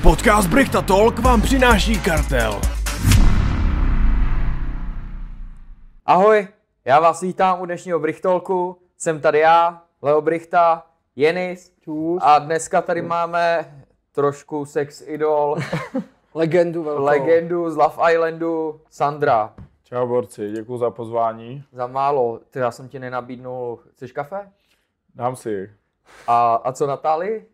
Podcast Brichta Talk vám přináší Kartel. Ahoj, já vás vítám u dnešního Brichtolku. Jsem tady já, Leo Brichta, Jenis. Čus. A dneska tady máme trošku sex idol, legendu z Love Islandu, Sandra. Čau borci, děkuji za pozvání. Za málo, já jsem ti nenabídnul, chceš kafe? Dám si. A co Natálii?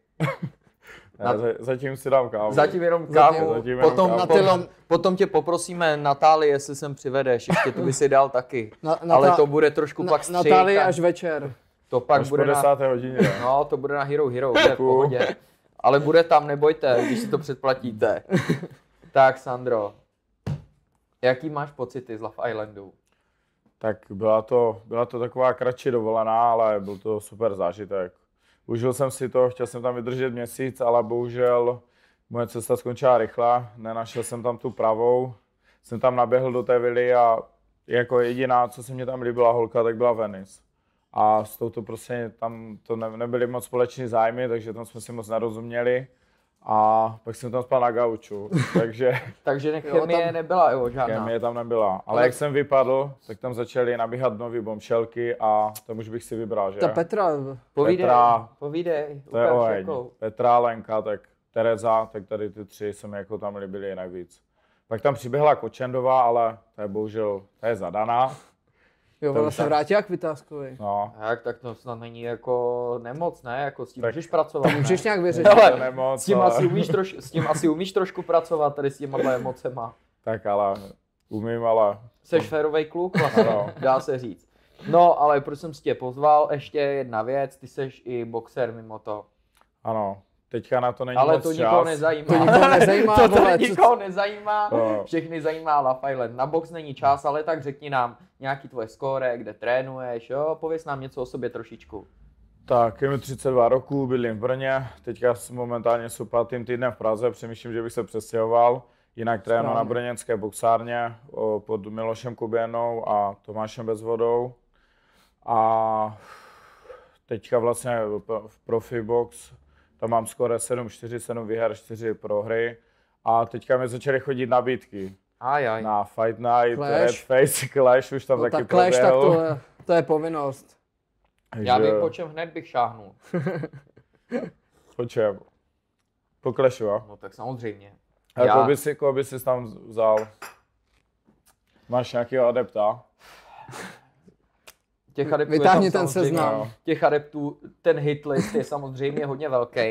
Zatím si dám kávu. Zatím jenom kávu. Kávu. Potom tě popoprosíme Natálii, jestli sem přivedeš, ještě to by si dal taky. Ale to bude trošku pak střih. Natálii až večer. To pak až bude po 10. hodině. No, to bude na Hero, to je v pohodě. Ale bude tam, nebojte, když si to předplatíte. Tak Sandro, jaký máš pocity z Love Islandu? Tak byla to taková kratší dovolená, ale byl to super zážitek. Užil jsem si to, chtěl jsem tam vydržet měsíc, ale bohužel moje cesta skončila rychle. Nenašel jsem tam tu pravou. Jsem tam naběhl do té vily a jako jediná, co se mě tam líbila holka, tak byla Venice. A s touto prostě tam to nebyly moc společní zájmy, takže tam jsme si moc nerozuměli. A pak jsem tam spal na gauču, Takže chemie tam nebyla, jo, žádná. Chemie tam nebyla, ale jak jsem vypadl, tak tam začaly nabíhat nový bombšelky a tam už bych si vybral, že? Ta Petra. Povídej. To je oheň. Petra, Lenka, tak Tereza, tak tady ty tři se mi jako tam líbily nejvíc. Pak tam přiběhla Kočendová, ale to je bohužel, to je zadaná. Jo, ona se vrátila k Vytázkovi. No. Tak to snad není jako nemoc, ne? Jako s tím tak můžeš pracovat. Můžeš nějak vyřešit. Hele, nemoc, s tím asi umíš trošku pracovat, tady s těma emocema. Tak ale umím, ale... Seš férovej kluk, vlastně, dá se říct. No, ale proč jsem si tě pozval, ještě jedna věc, ty seš i boxer mimo to. Ano. Teďka na to není ale moc to čas. nikoho nezajímá. To nikoho nezajímá. Všechny zajímá Love Island. Na box není čas, ale tak řekni nám nějaký tvoje skóre, kde trénuješ, jo? Pověz nám něco o sobě trošičku. Tak, je mi 32 roků, bydlím v Brně. Teďka momentálně jsou 5. týdnem v Praze, přemýšlím, že bych se přestěhoval. Jinak trénuji na brněnské boxárně pod Milošem Kuběnou a Tomášem Bezvodou. A teďka vlastně v Profibox tam mám skóre 7-4, 7 výher, 4 prohry. A teďka mi začaly chodit nabídky. Na Fight Night, Clash. Red Face, Clash už tam taky Clash, tak proběhl. to je povinnost. Já vím, po čem hned bych šáhnul. Po čem? Po Clashu, jo? No tak samozřejmě. A koho by si tam vzal? Máš nějakého adepta? Vytáhni ten seznam. Těch adeptů, ten hitlist je samozřejmě hodně velký.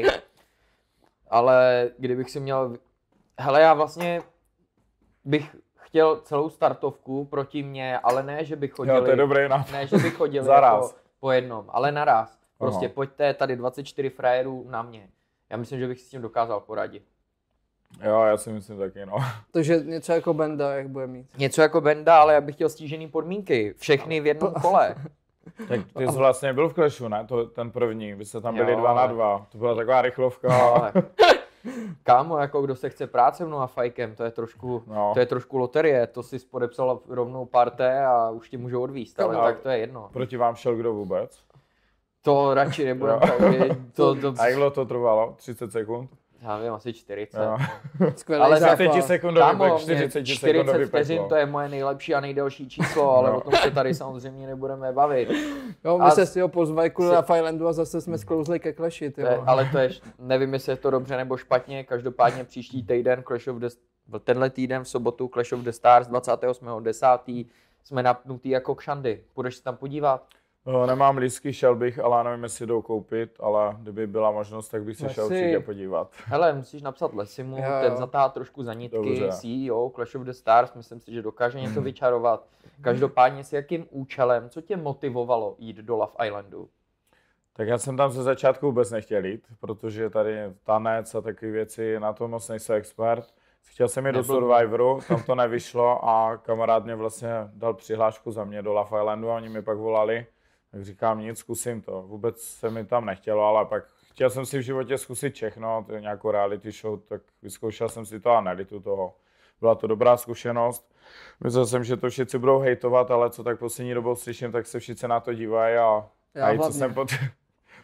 Ale kdybych si měl... Hele, já vlastně bych chtěl celou startovku proti mně, ale ne, že bych chodili... Jo, to je dobrý nápad. Ne, že bych chodili jako po jednom, ale naraz. Prostě pojďte tady 24 frajerů na mě. Já myslím, že bych si s tím dokázal poradit. Jo, já si myslím taky, no. Takže něco jako Benda, jak bude mít. Něco jako Benda, ale já bych chtěl stížený podmínky. Všechny v jednom kole. Tak ty jsi vlastně byl v Clashu, ne? Ten první, vy jste tam byli 2 na 2. To byla taková rychlovka. Ale... Kámo, jako kdo se chce prát se mnou a fajkem, to je trošku loterie. To si podepsal rovnou parté a už ti můžou odvízt, ale tak to je jedno. Proti vám šel kdo vůbec? To radši nebudem. A jak dlouho to trvalo? 30 sekund? Já vím, asi 40. Ale za 40 sekundový pek, 40 vteřin, to je moje nejlepší a nejdelší číslo, ale o tom se tady samozřejmě nebudeme bavit. Jo, my se si ho pozvali kvůli Love Islandu a zase jsme sklouzli ke Clashi, ale to je, nevím, jestli je to dobře nebo špatně, každopádně příští týden, tenhle týden v sobotu Clash of the Stars 28.10. jsme napnutý jako kšandy. Půjdeš se tam podívat? Nemám lístky, šel bych, ale nevím, jestli jdou koupit, ale kdyby byla možnost, tak bych se šel určitě podívat. Hele, musíš napsat Lesimu, ten zatáhá trošku za nitky, CEO, Clash of the Stars, myslím si, že dokáže něco vyčarovat. Každopádně s jakým účelem, co tě motivovalo jít do Love Islandu? Tak já jsem tam ze začátku vůbec nechtěl jít, protože tady tanec a takové věci, na to moc nejsem expert. Chtěl jsem jít do Survivoru, tam to nevyšlo a kamarád mě vlastně dal přihlášku za mě do Love Islandu a oni mi pak volali. Tak říkám nic, zkusím to. Vůbec se mi tam nechtělo, ale pak chtěl jsem si v životě zkusit všechno, nějakou reality show, tak vyzkoušel jsem si to a nelitu toho. Byla to dobrá zkušenost. Myslel jsem, že to všichni budou hejtovat, ale co tak poslední dobou slyším, tak se všichni na to dívají a i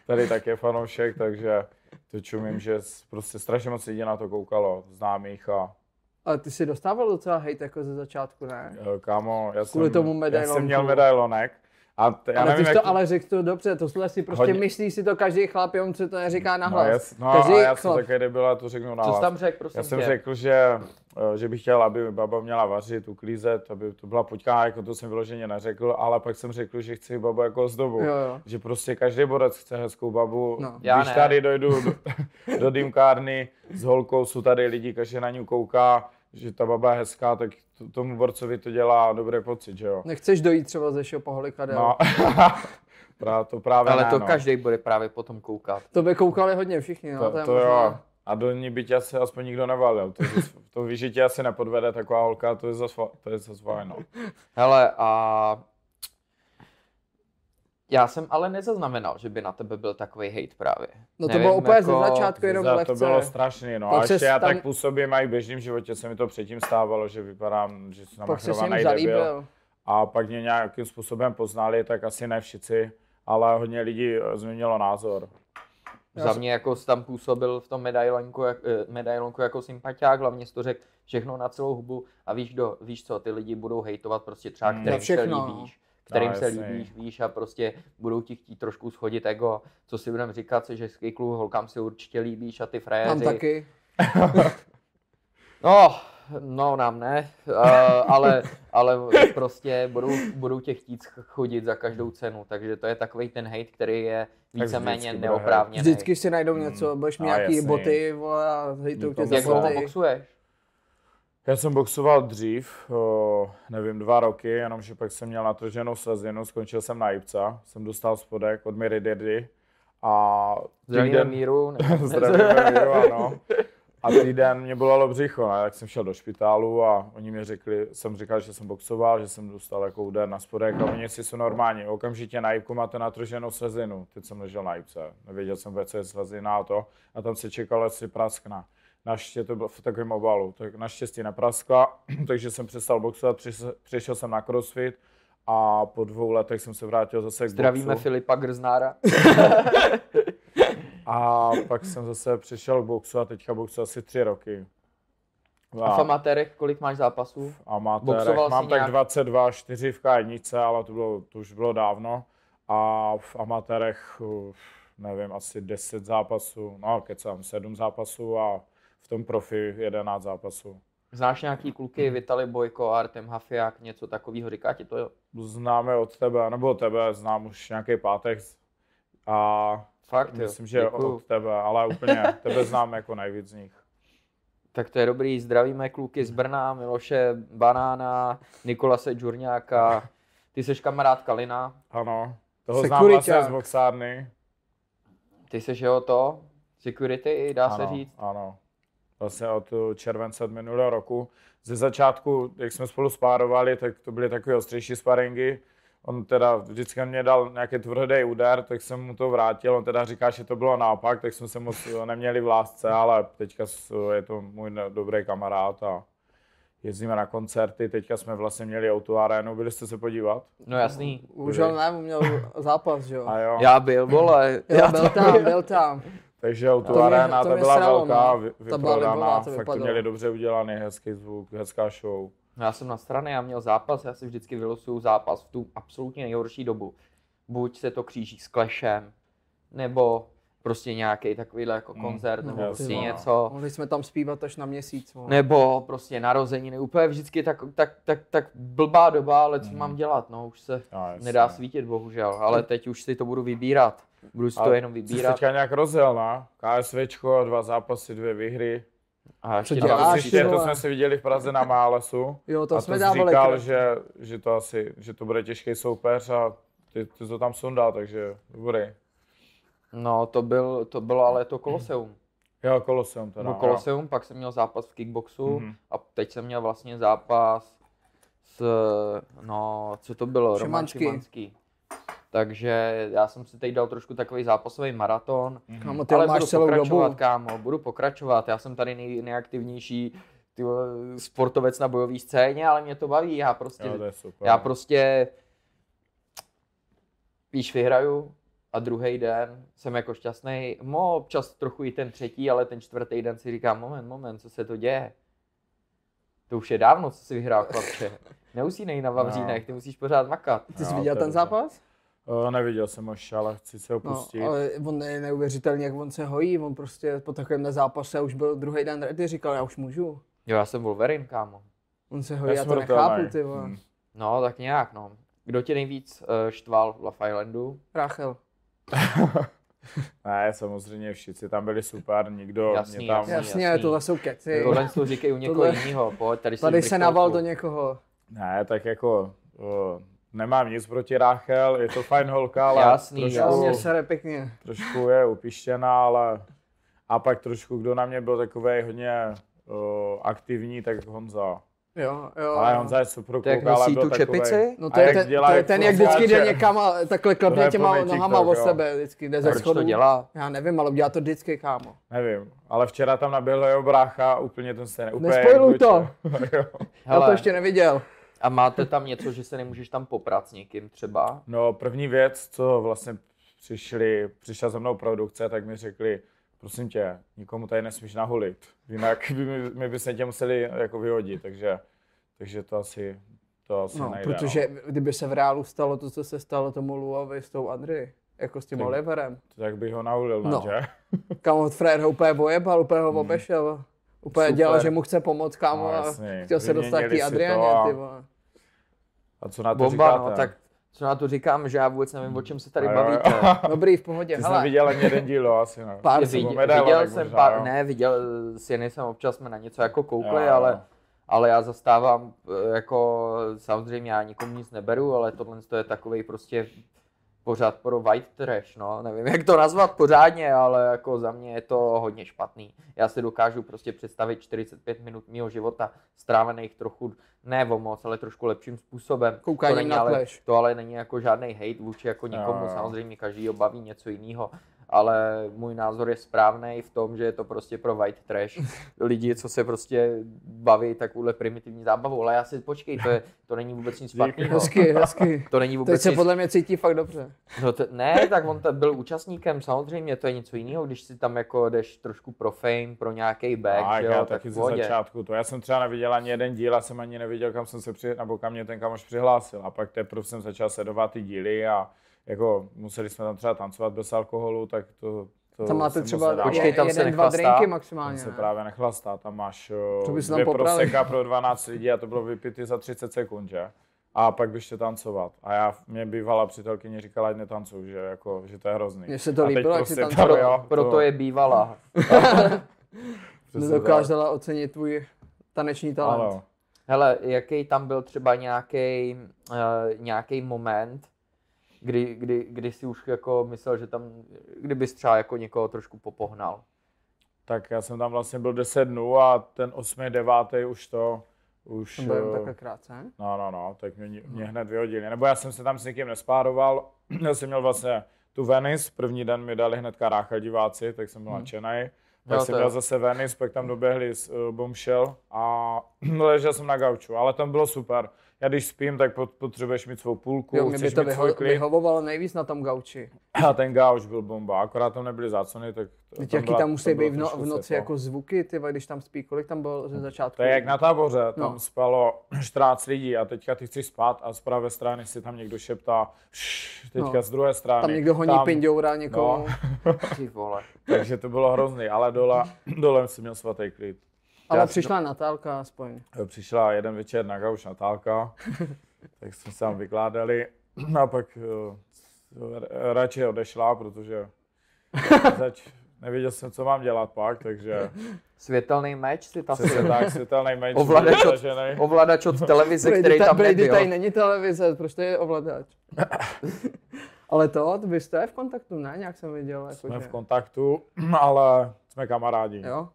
tady tak je fanoušek, takže to čumím, že prostě strašně moc lidí na to koukalo, známých a... Ale ty si dostával docela hejt jako ze začátku, ne? Kámo, já jsem měl medailonek. Ale řekl to dobře, to si prostě myslí si to každý chlap, on se to neříká nahlas. Já jsem také debil, a to řeknu nahlas. Co jsi tam řekl, prosím Já jsem řekl, že bych chtěl, aby baba měla vařit, uklízet, aby to byla poťka, jako to jsem vyloženě neřekl, ale pak jsem řekl, že chci babu jako ozdobu. Jo. Že prostě každý borec chce hezkou babu. No. Když tady dojdu do dýmkárny s holkou, jsou tady lidi, každý na ní kouká, že ta baba je hezká, tak tomu borcovi to dělá dobrý pocit, že jo. Nechceš dojít třeba ze šopoholika, no. Právě ale ne, to no. každý bude právě potom koukat. To by koukali hodně všichni, no. To jo. A do ní by tě asi aspoň nikdo nevalil. To víš, že tě asi nepodvede taková holka, to je zase fajn, no. Hele, a já jsem ale nezaznamenal, že by na tebe byl takový hate právě. No to bylo úplně ze začátku jenom lehce. To bylo strašný, no. A ještě já tak působím a i v běžném životě se mi to předtím stávalo, že vypadám, že jsem namachrovaný debil. A pak mě nějakým způsobem poznali, tak asi ne všichni, ale hodně lidí změnilo názor. Za mě jako jsi tam působil v tom medailonku jako sympatiák, hlavně jsi to řekl všechno na celou hubu a víš co, ty lidi budou hejtovat prostě třeba, kterým se líbíš. Kterým se líbíš, víš, a prostě budou ti chtít trošku schodit ego, co si budeme říkat, že hezký kluk, holkám si určitě líbíš a ty frajeři. Nám taky. No, nám ne, ale prostě budou tě chtít chodit za každou cenu, takže to je takovej ten hate, který je víceméně neoprávněný. Vždycky si najdou něco, budeš mít nějaký boty, vole, a hejtou tě za boty. Jak dlouho boxuješ? Já jsem boxoval dřív, nevím, 2 roky, jenomže pak jsem měl natrženou slezinu, skončil jsem na Jipca, jsem dostal spodek od Miry Dirdy a Zdravíme Míru. Zdravíme Míru, ano. A týden mě bolelo břicho, ne? Tak jsem šel do špitálu a oni mi jsem říkal, že jsem boxoval, že jsem dostal jako úder na spodek a oni si jsou normálně, okamžitě na Jipku máte natrženou slezinu, teď jsem ležel na Jipce, nevěděl jsem vůbec, co je slezina a tam se čekalo, jestli praskne. Naštěstí to bylo v takovém obalu, tak naštěstí nepraskla, takže jsem přestal boxovat, přišel jsem na crossfit a po 2 letech jsem se vrátil zase k boxu. Zdravíme Filipa Grznára. A pak jsem zase přišel k boxu a teďka boxu asi 3 roky. A v amatérech kolik máš zápasů? V amatérech mám tak 22, 4 v K1, ale to už bylo dávno. A v amatérech, nevím, asi 10 zápasů, no kecám, 7 zápasů a v tom profi 11 zápasů. Znáš nějaký kluky, Vitali Bojko, Artem Hafiak, něco takového, říká ti to? Známe od tebe, nebo od tebe, znám už nějaký pátek a fakt, myslím, že od tebe, ale úplně tebe znám jako nejvíc z nich. Tak to je dobrý, zdravíme kluky z Brna, Miloše Banána, Nikolase Džurňáka, ty seš kamarád Kalina. Ano, toho znám vlastně z boxárny. Ty seš security, dá se říct? Ano. Vlastně od července minulého roku. Ze začátku, jak jsme spolu spárovali, tak to byly takové ostřejší sparingy. On teda vždycky mě dal nějaký tvrdý úder, tak jsem mu to vrátil. On teda říká, že to bylo naopak, tak jsme se moc neměli v lásce, ale teďka je to můj dobrý kamarád a jezdíme na koncerty. Teďka jsme vlastně měli Auto Arenu, byli jste se podívat? No jasný. Už ne, měl zápas, že jo? A jo. Já byl, vole. Já byl tam. Takže Auto Arena, ta byla velká, vyprodaná, fakt to měli dobře udělaný, hezký zvuk, hezká show. Já jsem na straně, já měl zápas, já si vždycky vylosuju zápas v tu absolutně nejhorší dobu. Buď se to kříží s Clashem, nebo prostě nějaký takovýhle jako koncert, nebo prostě něco. Mohli jsme tam zpívat až na měsíc. Nebo prostě narozeniny, úplně vždycky tak blbá doba, ale co mám dělat, no už se nedá svítit bohužel, ale teď už si to budu vybírat. Budu si to jenom vybírat. Jsi teďka nějak rozjel, ne? KSVčko, 2 zápasy, 2 výhry. A ještě to jsme si viděli v Praze na Málesu. Jo, to a jsme to dávali. Říkal, že to bude těžký soupeř a ty to tam sundal, takže dobrý. No, to bylo ale to Koloseum. Jo, Koloseum teda. Byl Koloseum, pak jsem měl zápas v kickboxu a teď jsem měl vlastně zápas co to bylo? Roman Šimanský. Takže já jsem si teď dal trošku takový zápasový maraton, Kámo, ty ale máš budu celou pokračovat, dobu. Kámo, budu pokračovat. Já jsem tady nejaktivnější sportovec na bojové scéně, ale mě to baví. Já prostě víš, vyhraju a druhý den jsem jako šťastný. Občas trochu i ten třetí, ale ten čtvrtý den si říkám, moment, co se to děje? To už je dávno, co jsi vyhrál, chlapče. Neusínej na vavřínech, ty musíš pořád makat. Ty jsi viděl ten zápas? Neviděl jsem už, ale chci se ho pustit. No, ale on je neuvěřitelný, jak on se hojí, on prostě po takovém zápase už byl druhý den ready, říkal, já už můžu. Jo, já jsem Wolverine, kámo. On se hojí, já to nechápu, ty vole. No, tak nějak, no. Kdo tě nejvíc štval v Love Islandu? Rachel. Ne, samozřejmě všichni tam byli super, nikdo Jasný, mě tam... Jasně, tohle jsou keci. Tohle to říkají u někoho jiného, pojď, tady se naval do někoho. Ne, tak jako... Nemám nic proti Rachel, je to fajn holka, ale Jasný, trošku je upištěná, ale a pak trošku, kdo na mě byl takovej hodně aktivní, tak Honza. Jo. Ale Honza je super kluk, ale byl čepici? No to je ten, jak vždycky jde někam a takhle klepne těma nohama od sebe, vždycky jde ze schodu. schodu. To dělá? Já nevím, ale dělá to vždycky, kámo. Nevím, ale včera tam naběhl jeho brácha, úplně ten stejný. Nespojluj to! Já to ještě neviděl. A máte tam něco, že se nemůžeš tam poprat s někým třeba? No, první věc, co vlastně přišla za mnou produkce, tak mi řekli, prosím tě, nikomu tady nesmíš nahulit, jinak my bychom tě museli jako vyhodit, takže to asi nejde. Protože kdyby se v reálu stalo to, co se stalo tomu Luovi s tou Andry, jako s tím Oliverem. Tak bych ho nahulil, že? Kámo, Frér ho úplně ojebal, úplně ho obešel. Úplně dělal, že mu chce pomoct, kámo, a chtěl se dostat k té Adrianě, ty vole. A co na to Bomba, říkáte? No, tak co na to říkám, že já vůbec nevím, o čem se tady bavíte. Dobrý, v pohodě. Ty jsi neviděl ani jeden díl, asi ne. Viděl s Jeny jsem občas jsme na něco jako koukli, ale já zastávám, jako samozřejmě já nikomu nic neberu, ale tohle je takovej prostě pořád pro white trash, no, nevím jak to nazvat pořádně, ale jako za mě je to hodně špatný. Já si dokážu prostě představit 45 minut mýho života strávených trochu, ne o moc, ale trošku lepším způsobem. Koukání na Clash. To ale není jako žádný hate vůči jako nikomu, samozřejmě každý baví něco jiného. Ale můj názor je správný v tom, že je to prostě pro white trash. Lidi, co se prostě baví takovouhle primitivní zábavu, ale já si počkej, to není vůbec nic špatného. Hezky. To není vůbec teď se podle mě cítí fakt dobře. No ne, tak on byl účastníkem, samozřejmě, to je něco jiného, když si tam jako jdeš trošku pro fame, pro nějaký back, že jo, já taky ze začátku to. Já jsem třeba neviděl ani jeden díl, a jsem ani neviděl, kam jsem se nebo kam mě ten kamoš přihlásil. A pak teprve jsem začal sledovat ty díly a jako museli jsme tam třeba tancovat bez alkoholu, tak to tam máte třeba tam jeden, dva drinky maximálně. Tam se právě nechlastá, tam máš 2 proseka pro 12 lidí a to bylo vypity za 30 sekund, že? A pak bych šel tancovat. A mě bývalá přítelkyně říkala, ať netancuj, že to je hrozný. Mně se to líbilo, jak si tancoval. Proto je bývalá. Nedokázala ocenit tvůj taneční talent. Ano. Hele, jaký tam byl třeba nějaký moment, kdy si už jako myslel, že tam, kdybys třeba jako někoho trošku popohnal? Tak já jsem tam vlastně byl 10 dnů a ten 8. 9. už to byl takhle krátce? No, tak mě hned vyhodili. Nebo já jsem se tam s někým nespároval, já jsem měl vlastně tu Venice, první den mi dali hnedka Rachel diváci, tak jsem byl nadšenej. Tak jsem měl zase Venice, pak tam doběhli z Bombshell a ležel jsem na gauču, ale tam bylo super. Já když spím, tak potřebuješ mít svou půlku, jo, mě by to vyhovovalo nejvíc na tom gauči. A ten gauč byl bomba, akorát tam nebyly zácony, tak... Jaký tam musí být v noci jako zvuky, ty, když tam spí, kolik tam bylo ze začátku? To je jak na táboře, tam spalo 14 lidí a teďka ty chceš spát a z pravé strany si tam někdo šeptá teďka z druhé strany. Tam někdo honí pindoura někomu. Ty vole. Takže to bylo hrozný, ale dole jsem měl svatý klid. Ale přišla Natálka aspoň. Přišla jeden večer na gauč Natálka, tak jsme se tam vykládali a pak radši odešla, protože nevěděl jsem, co mám dělat pak, takže... Světelný meč si tam tak, světelný meč. Ovladač od televize, který tam nebyl. Tady není televize, proč to je ovladač? Ale vy jste v kontaktu, ne? Nějak jsem viděl. Jsme v kontaktu, ale jsme kamarádi. Jo?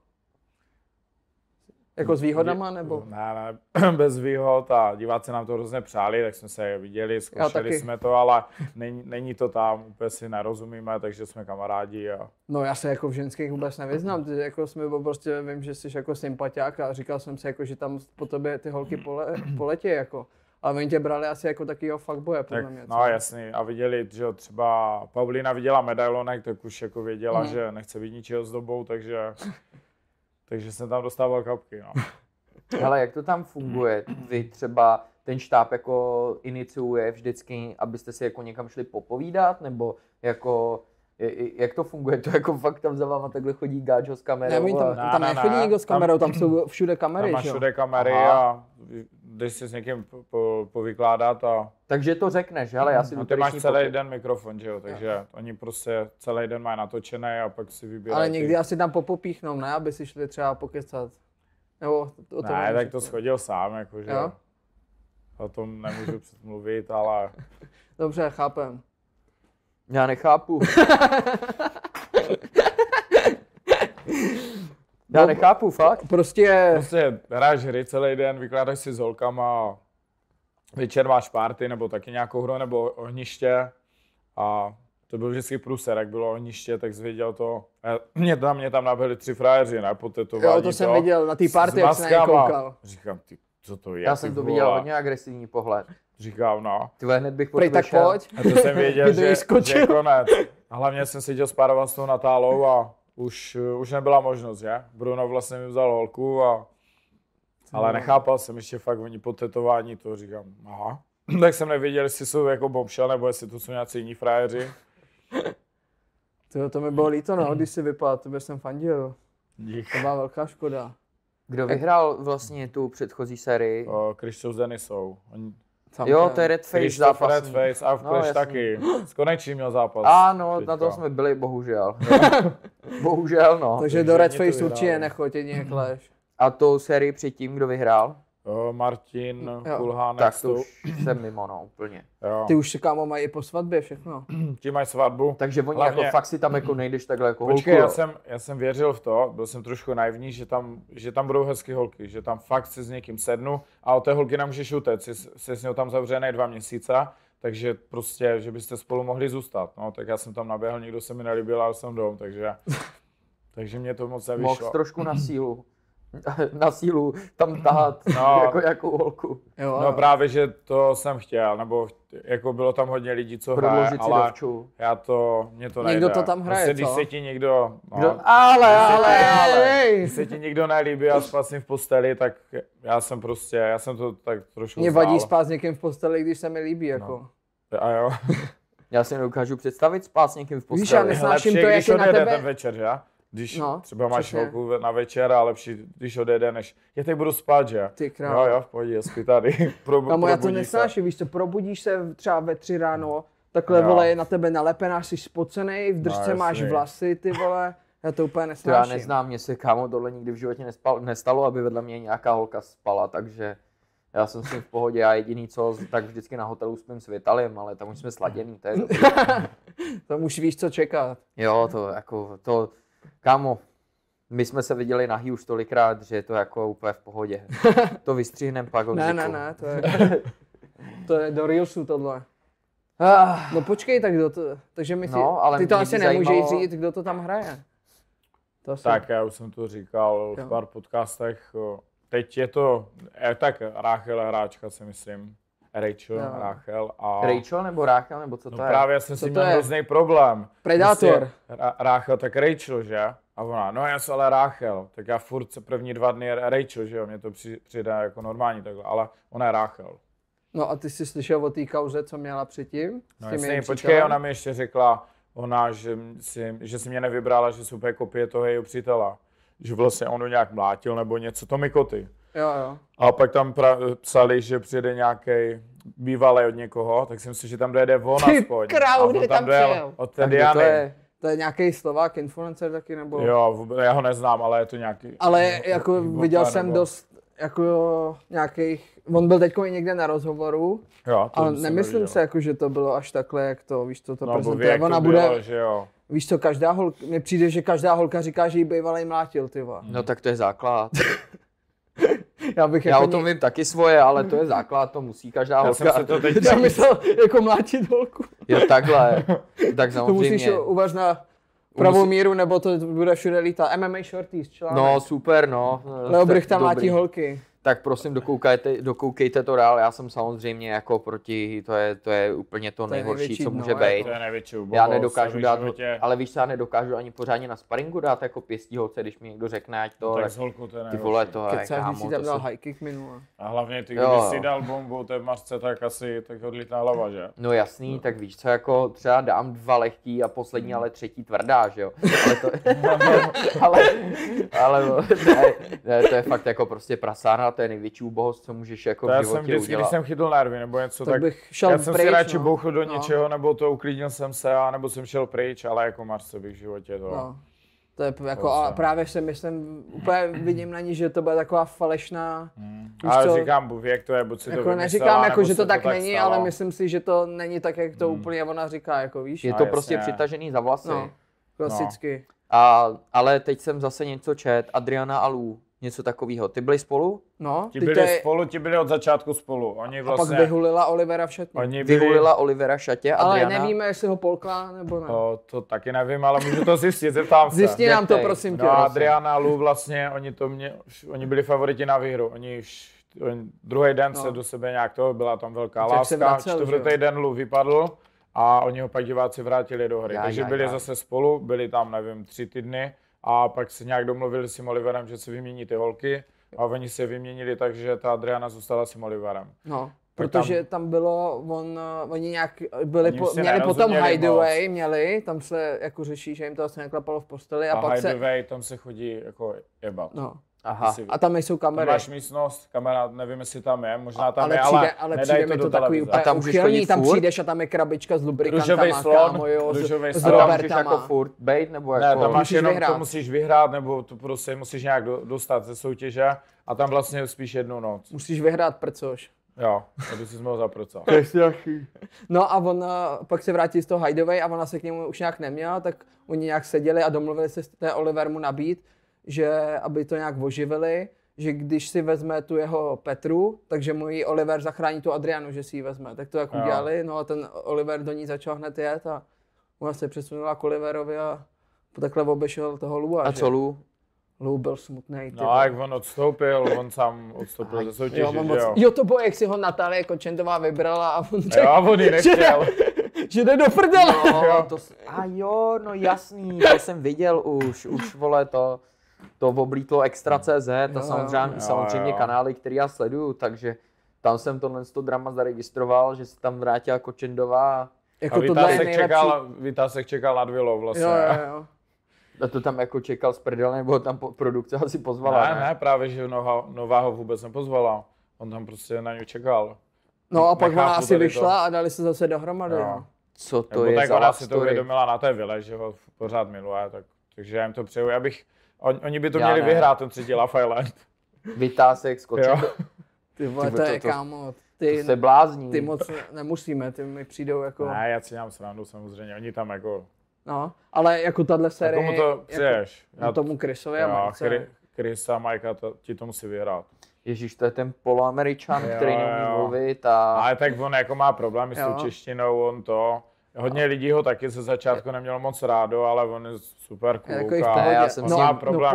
Jako s výhodama, nebo? Ne, bez výhod a diváci nám to hrozně přáli, tak jsme se viděli, zkoušeli jsme to, ale není to tam, úplně si nerozumíme, takže jsme kamarádi. No já se jako v ženských vůbec nevyznám, jako vím, že jsi jako sympatiák a říkal jsem si, jako, že tam po tobě ty holky poletí, jako. Ale oni tě brali asi jako takovýho fuckboye, podle mě. No jasný, a viděli, že třeba Paulina viděla medailonek, tak už jako věděla, že nechce být ničeho zdobou, takže jsem tam dostával kapky, no. Hele, jak to tam funguje? Vy třeba ten štáb jako iniciuje vždycky, abyste si jako někam šli popovídat, nebo jako... Jak to funguje? To jako fakt tam za váma takhle chodí gáčo s kamerou? Ne, tam nechodí nikdo s kamerou, tam jsou všude kamery, tam máš všude kamery a jdeš si s někým povykládat a... Takže to řekneš, hele, já si ty máš celý den mikrofon, že jo, takže oni prostě celý den mají natočené a pak si vybírají. Ale někdy asi tam popíchnou, ne, aby si šli třeba pokecat. Nebo o tom ne, tak to schodil sám, jakože. Jo? O tom nemůžu mluvit, ale... Dobře, chápem. Já nechápu. Já nechápu, fakt. Prostě hraješ hry celý den, vykládáš si s holkama, večer máš party nebo taky nějakou hru nebo ohniště a to byl vždycky průser, jak bylo ohniště, tak jsi viděl to. Mě tam nabili 3 frajeři, ne, po tetování. Jo, to jsem viděl na té party, jak jsem na ně koukal. Říkám, co to je? Já jsem to viděl hodně agresivní pohled. Říkám, no. Tyhle hned bych tak pojď. A to jsem věděl, že je konec. A hlavně jsem seděl spárovat s tou Natálou a už nebyla možnost, že? Bruno vlastně mi vzal holku ale nechápal jsem ještě fakt, oni po tetování to říkám, aha. Tak jsem nevěděl, jestli jsou jako bombshell, nebo jestli to jsou nějací jiní frajeři. To mi bylo líto, no, když si vypadl, tebe jsem fandil. Dík. To byla velká škoda. Kdo vyhrál vlastně tu předchozí sérii? Krištof s Denisou. Jo, to je Redface zápasník. Redface a v Clash taky. S Konečím měl zápas. Ano, teďka. Na to jsme byli, bohužel. Bohužel, no. Takže do Redface určitě nechoď, jedině Clash. A tu sérii předtím, kdo vyhrál? Martin Kulhánek. Tak to už jsem mimo, no, úplně. Jo. Ty už kámo mají i po svatbě všechno. Ti mají svatbu. Takže oni hlavně... jako fakt si tam jako nejdeš takhle jako počkej, holku. já jsem věřil v to, byl jsem trošku naivní, že tam budou hezky holky, že tam fakt si s někým sednu a od té holky nemůžeš utéct, jsi s ním tam zavřený 2 měsíce, takže prostě, že byste spolu mohli zůstat. No, tak já jsem tam naběhl, nikdo se mi nelíbil, ale jsem dom, takže mě to moc nevyšlo. Mohl trošku na sílu tam tahat jako jakou holku. Jo, no právě, že to jsem chtěl, nebo jako bylo tam hodně lidí, co hraje, ale mě to nejde. Někdo to tam hraje, když se ti někdo... Když se ti někdo nelíbí a spát s ním v posteli, tak já jsem to tak trošku mě vadí spát s někým v posteli, když se mi líbí, jako. No. A jo. Já si nedokážu představit spát s někým v posteli. Víš, já nesnáším to, jak je na tebe... ten večer, že? Když třeba máš holku na večer, ale lepší, když odejde, než já teď budu spát, že? Ty král. Jo, v pohodě, spí tady. Kámo, já to nesnáším, víš co, probudíš se třeba ve 3 ráno, takhle vole je na tebe nalepená, jsi spocenej, v držce máš vlasy, ty vole, já to úplně nesnáším. To já neznám, mně se kámo tohle nikdy v životě nestalo, aby vedle mě nějaká holka spala, takže já jsem s tím v pohodě, já jediný co, tak vždycky na hotelu spím s Vitaliem, ale tam už jsme sladěný, to je dobrý. Tam už víš, co čekat. Jo, to kámo, my jsme se viděli nahý už tolikrát, že je to jako úplně v pohodě. To vystřihnem pak od Ne, to je do Reelsu tohle. No počkej, tak kdo to, takže my ty to asi nemůžeš říct, kdo to tam hraje. Tak já už jsem to říkal v pár podcastech. Teď je to, tak Ráchel hráčka si myslím. Ráchel a... Rachel nebo Ráchel, nebo co to je? Právě jsem si měl hrozný problém. Predátor. Ráchel, tak Rachel, že? A ona, no já jsem ale Ráchel, tak já furt se první 2 dny Rachel, že jo, mě to přijde jako normální takhle, ale ona je Ráchel. No a ty jsi slyšel o té kauze, co měla předtím? No jasně, počkej, ona mi ještě řekla, že si mě nevybrala, že jsou úplně kopie toho jejího přítela. Že vlastně on ho nějak mlátil nebo něco, to mi koty. Jo. A pak tam psali, že přijede nějaký bývalý od někoho, tak si myslím, že tam dojede on aspoň. Ty král, kdy tam přijel? Od té Diany. To je nějaký Slovák, influencer taky, nebo? Jo, já ho neznám, ale je to nějaký... Ale jako viděl jsem dost, jako nějakých... On byl teďko i někde na rozhovoru, jo, ale nemyslím se, jako, že to bylo až takhle, jak to, víš, to prezentuje. Ona bude... Bylo, že jo. Víš co, každá holka, mně přijde, že každá holka říká, že jí bývalej mlátil, ty vole. No tak to je základ. Já o tom vím taky svoje, ale to je základ, to musí každá holka. Já jsem se to teď myslel, jako mlátit holku. Jo, takhle. Tak samozřejmě. To musíš uvaž na pravou míru, nebo to bude všude lítat. MMA Shorties, článek. No, super, no. Leo Brych tam mlátí holky. Tak prosím, dokoukejte to dál, já jsem samozřejmě jako proti, to je úplně to nejhorší, co může být. To je největší ubohost, já nedokážu dát, ale víš, já nedokážu ani pořádně na sparingu dát jako pěstí holce, když mi někdo řekne, ať to, tak s holkou to je ty vole, to je, kámo, když si tam dal high kick minule. A hlavně ty, když si dal bombu té masce, tak asi tak odlítná hlava, že? No jasný, tak víš co, jako třeba dám 2 lehký a poslední, ale 3. tvrdá, že jo. Ale to je fakt jako prostě prasána, to je největší ubohost, co můžeš jako v životě vždycky, udělat. Když jsem chytl nervy nebo něco, tak já jsem si radši bouchl do něčeho, nebo to uklidnil jsem se, nebo jsem šel pryč, ale jako Marce bych v životě to... No. To je jako, a právě si myslím, úplně vidím na ní, že to bude taková falešná... Ale říkám, věk to je, buď si jako to neříkám, jako, že to tak není, stalo. ale myslím si, že to není tak, jak to úplně ona říká, jako víš. Je to prostě přitažený za vlasy. No, klasicky. Ale teď jsem zase něco čet, Adriana a Lou, něco takového. Ty byli spolu? No, ti byli od začátku spolu. Oni vlastně, a pak vyhulila Olivera v šatě. Vyhulila Olivera v šatě, ale Adriana... nevíme, jestli ho polkla nebo ne. To taky nevím, ale můžu to zjistit, zeptám se. Zjistí nám to, prosím tě. No Adriana a Lou vlastně, oni byli favoriti na výhru. Druhý den se do sebe nějak byla tam velká láska. 4. den Lou vypadl a oni ho pak diváci vrátili do hry. Takže byli zase spolu, byli tam, nevím, 3 týdny a pak se nějak domluvili s tím Oliverem, že se vymění ty holky a oni se vyměnili tak, že ta Adriana zůstala s tím Oliverem. No, protože tam bylo, oni nějak měli potom hideaway, tam se jako řeší, že jim to asi neklapalo v posteli a pak hideaway, tam se chodí jako jebat. No. Aha. A tam nejsou kamery. Tam máš místnost, kamera, nevím, jestli tam je, možná tam je, ale přijde mi to takový úplně uchylný, tam přijdeš a tam je krabička s lubrikantama, kámo, jo, s Robertama. Jako furt bejt, nebo jako... Ne, tam máš jenom, to musíš vyhrát, nebo to prostě musíš nějak dostat ze soutěže a tam vlastně spíš jednu noc. Musíš vyhrát prcoš. Jo, aby si mohl zaprcat. No a on pak se vrátí z toho hideaway a ona se k němu už nějak neměla, tak oni nějak seděli a domluvili se té Oliver mu nabít, že aby to nějak oživili, že když si vezme tu jeho Petru, takže mu ji Oliver zachrání tu Adrianu, že si ji vezme. Tak to jak udělali, no a ten Oliver do ní začal hned jet a ona se přesunula k Oliverovi a takhle obešel toho Lou. A co Lou? Lou byl smutnej. No a jak on odstoupil, on sám odstoupil ze soutěže, jo, to bylo, jak si ho Natálie Kočendová vybrala a on řekl, a on ji nechtěl. Že jde do prdele. No jasný, to jsem viděl už vole to oblítlo Extra.cz a samozřejmě kanály, které já sleduju, takže tam jsem to drama zaregistroval, že se tam vrátila Kočendová. Jako Vytásek čekal nad vilou vlastně. Jo. A to tam jako čekal z prdele, nebo tam produkce asi pozvala, ne, právě, že Nová ho vůbec nepozvala. On tam prostě na něj čekal. No a pak ona asi vyšla a dali se zase dohromady. No. Co to je tak za ona si to uvědomila na té vile, že ho pořád miluje, takže já jim to přeju. Oni by to měli vyhrát, ten 3. Love Island. Vytásek, skočil. Ty vole, to je kámo. Ty se blázní. Ty moc nemusíme, ty mi přijdou jako... Ne, já si dělám srandu samozřejmě, oni tam jako... No, ale jako tahle série... Komu to přeješ? Jako, tomu Chrisovi a Majce. Chris a Majka, ti to musí vyhrát. Ježíš, to je ten poloameričan, který neumí mluvit a... Ale tak on jako má problémy s tou češtinou, on to... Hodně lidí ho taky ze začátku nemělo moc rádo, ale on je super kluk jako a já jsem má problém.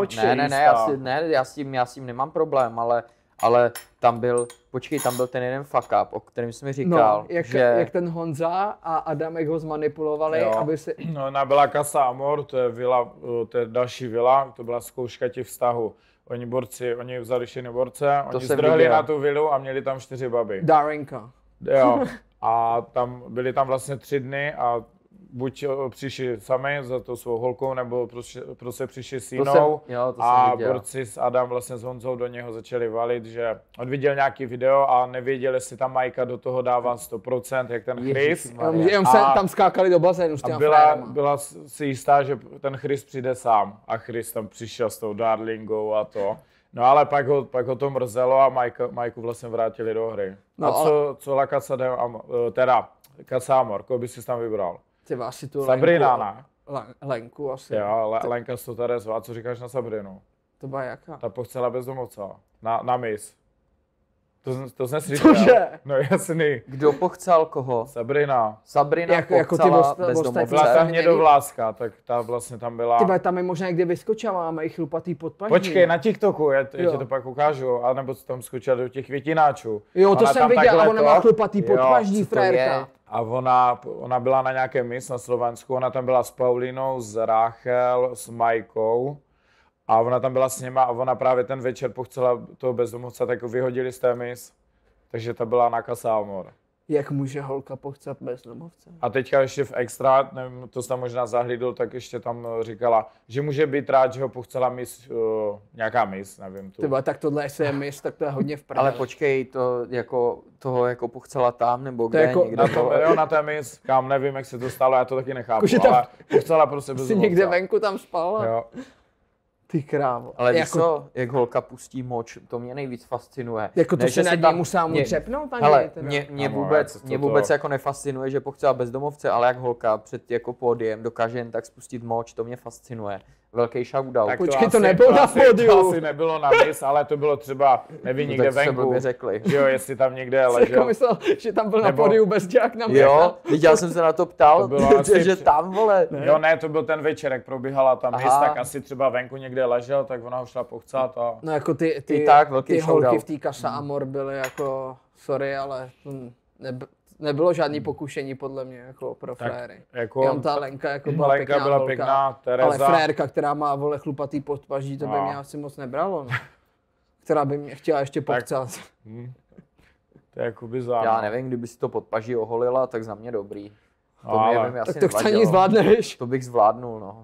Já s tím nemám problém, ale tam byl ten jeden fuck up, o kterém jsi mi říkal, jak ten Honza a Adamek ho zmanipulovali, aby si... No, ona byla Casa Amor, to je další vila, to byla zkouška těch vztahů. Oni vzali všechny borce, oni zdrhli na tu vilu a měli tam 4 baby. Darinka. Jo. A byli tam vlastně 3 dny a buď přišli sami za tou svou holkou, nebo prostě přišli s jinou a borci s Adam vlastně s Honzou do něho začali valit, že on viděl nějaký video a nevěděl, jestli tam Majka do toho dává 100%, jak ten Chris. Jenom se tam skákali do bazénu s těma frérama. Byla si jistá, že ten Chris přijde sám a Chris tam přišel s tou Darlingou a to. No ale pak ho to mrzelo a Majku vlastně vrátili do hry. No, a co La Casa de Casa Amor, koho bys si tam vybral? Ty asi tu Sabrina, ne? Lenku asi. Jo, Lenka to tady zvá. Co říkáš na Sabrinu? To byla jaká? Ta pochcela bezdomovca. Na mis. To jsi neslyšel. Cože? No jasný. Kdo pochcel koho? Sabrina. Sabrina Jako ty pochcela ostatní bezdomovce. Byla tam Není- hnědovláska, tak ta vlastně tam byla... Ty vole, tam je možná někde vyskočila, mají chlupatý podpaží. Počkej, na TikToku, já Jo. ti to pak ukážu, anebo tam skočila do těch květináčů. Jo, to Ona jsem tam viděl, a takhle ona má to- chlupatý Jo. podpaží, Co to je? frérka. A ona byla na nějakém mis na Slovensku, ona tam byla s Paulinou, s Ráchel, s Majkou a ona tam byla s nima a ona právě ten večer pochcela toho bezdomovce, tak ho vyhodili z té mis, takže ta byla na Kasámor. Jak může holka pochcat bezdomovce? A teďka ještě v extra, nevím, to jsi tam možná zahlídl, tak ještě tam říkala, že může být rád, že ho pochcela mis, nějaká mis, nevím tu. Ty vole, tak tohle jestli je mis, tak to je hodně v prdeli. Ale počkej, toho jako pochcela tam, nebo kde, jako- někde Na tom, dole? jo, na té mis, kam nevím, jak se to stalo, já to taky nechápu, Jakože tam- ale pochcela prostě Jsi bezdomovce. někde venku tam spal? Jo. Ty krávo. Ale víš jako, co, jak holka pustí moč, to mě nejvíc fascinuje. jako to Ne, se že nad se ním tam- musela mu mě- třepnout ani Hele, teda. mě Ano, vůbec, jako mě to- vůbec jako nefascinuje, že pochcela bezdomovce, ale jak holka před jako pódiem dokáže jen tak spustit moč, to mě fascinuje. Velký shoutout. Tak Počkej, to asi- nebylo na asi- pódiu. To asi nebylo na mis, ale to bylo třeba, nevím, někde tak se venku. blbě řekli. Že jo, jestli tam někde Jsi jako ležel. myslel, že tam byl na Nebo- podiu bezďák na mě. Jo, já jsem se na to ptal, To bylo asi že při- tam, vole. Jo, ne, to byl ten večer, jak probíhala ta mis, Aha. tak asi třeba venku někde ležel, tak ona ho šla pochcat a... No jako ty I tak, velký ty holky shoutout. v té Casa Amor byly jako, sorry, ale nebylo žádný pokušení podle mě jako pro Tak fréry. jako- Jenom ta Lenka jako byla Lenka pěkná byla holka, pěkná, ale Tereza. frérka, která má vole chlupatý podpaží, to by No. mě asi moc nebralo. No. Která by mě chtěla ještě pochcat. To je jako bizár. Já nevím, kdyby si to podpaží oholila, tak za mě dobrý. To No, mě ale- by asi Tak to chce nevadilo. ani zvládneš. To bych zvládnul, no.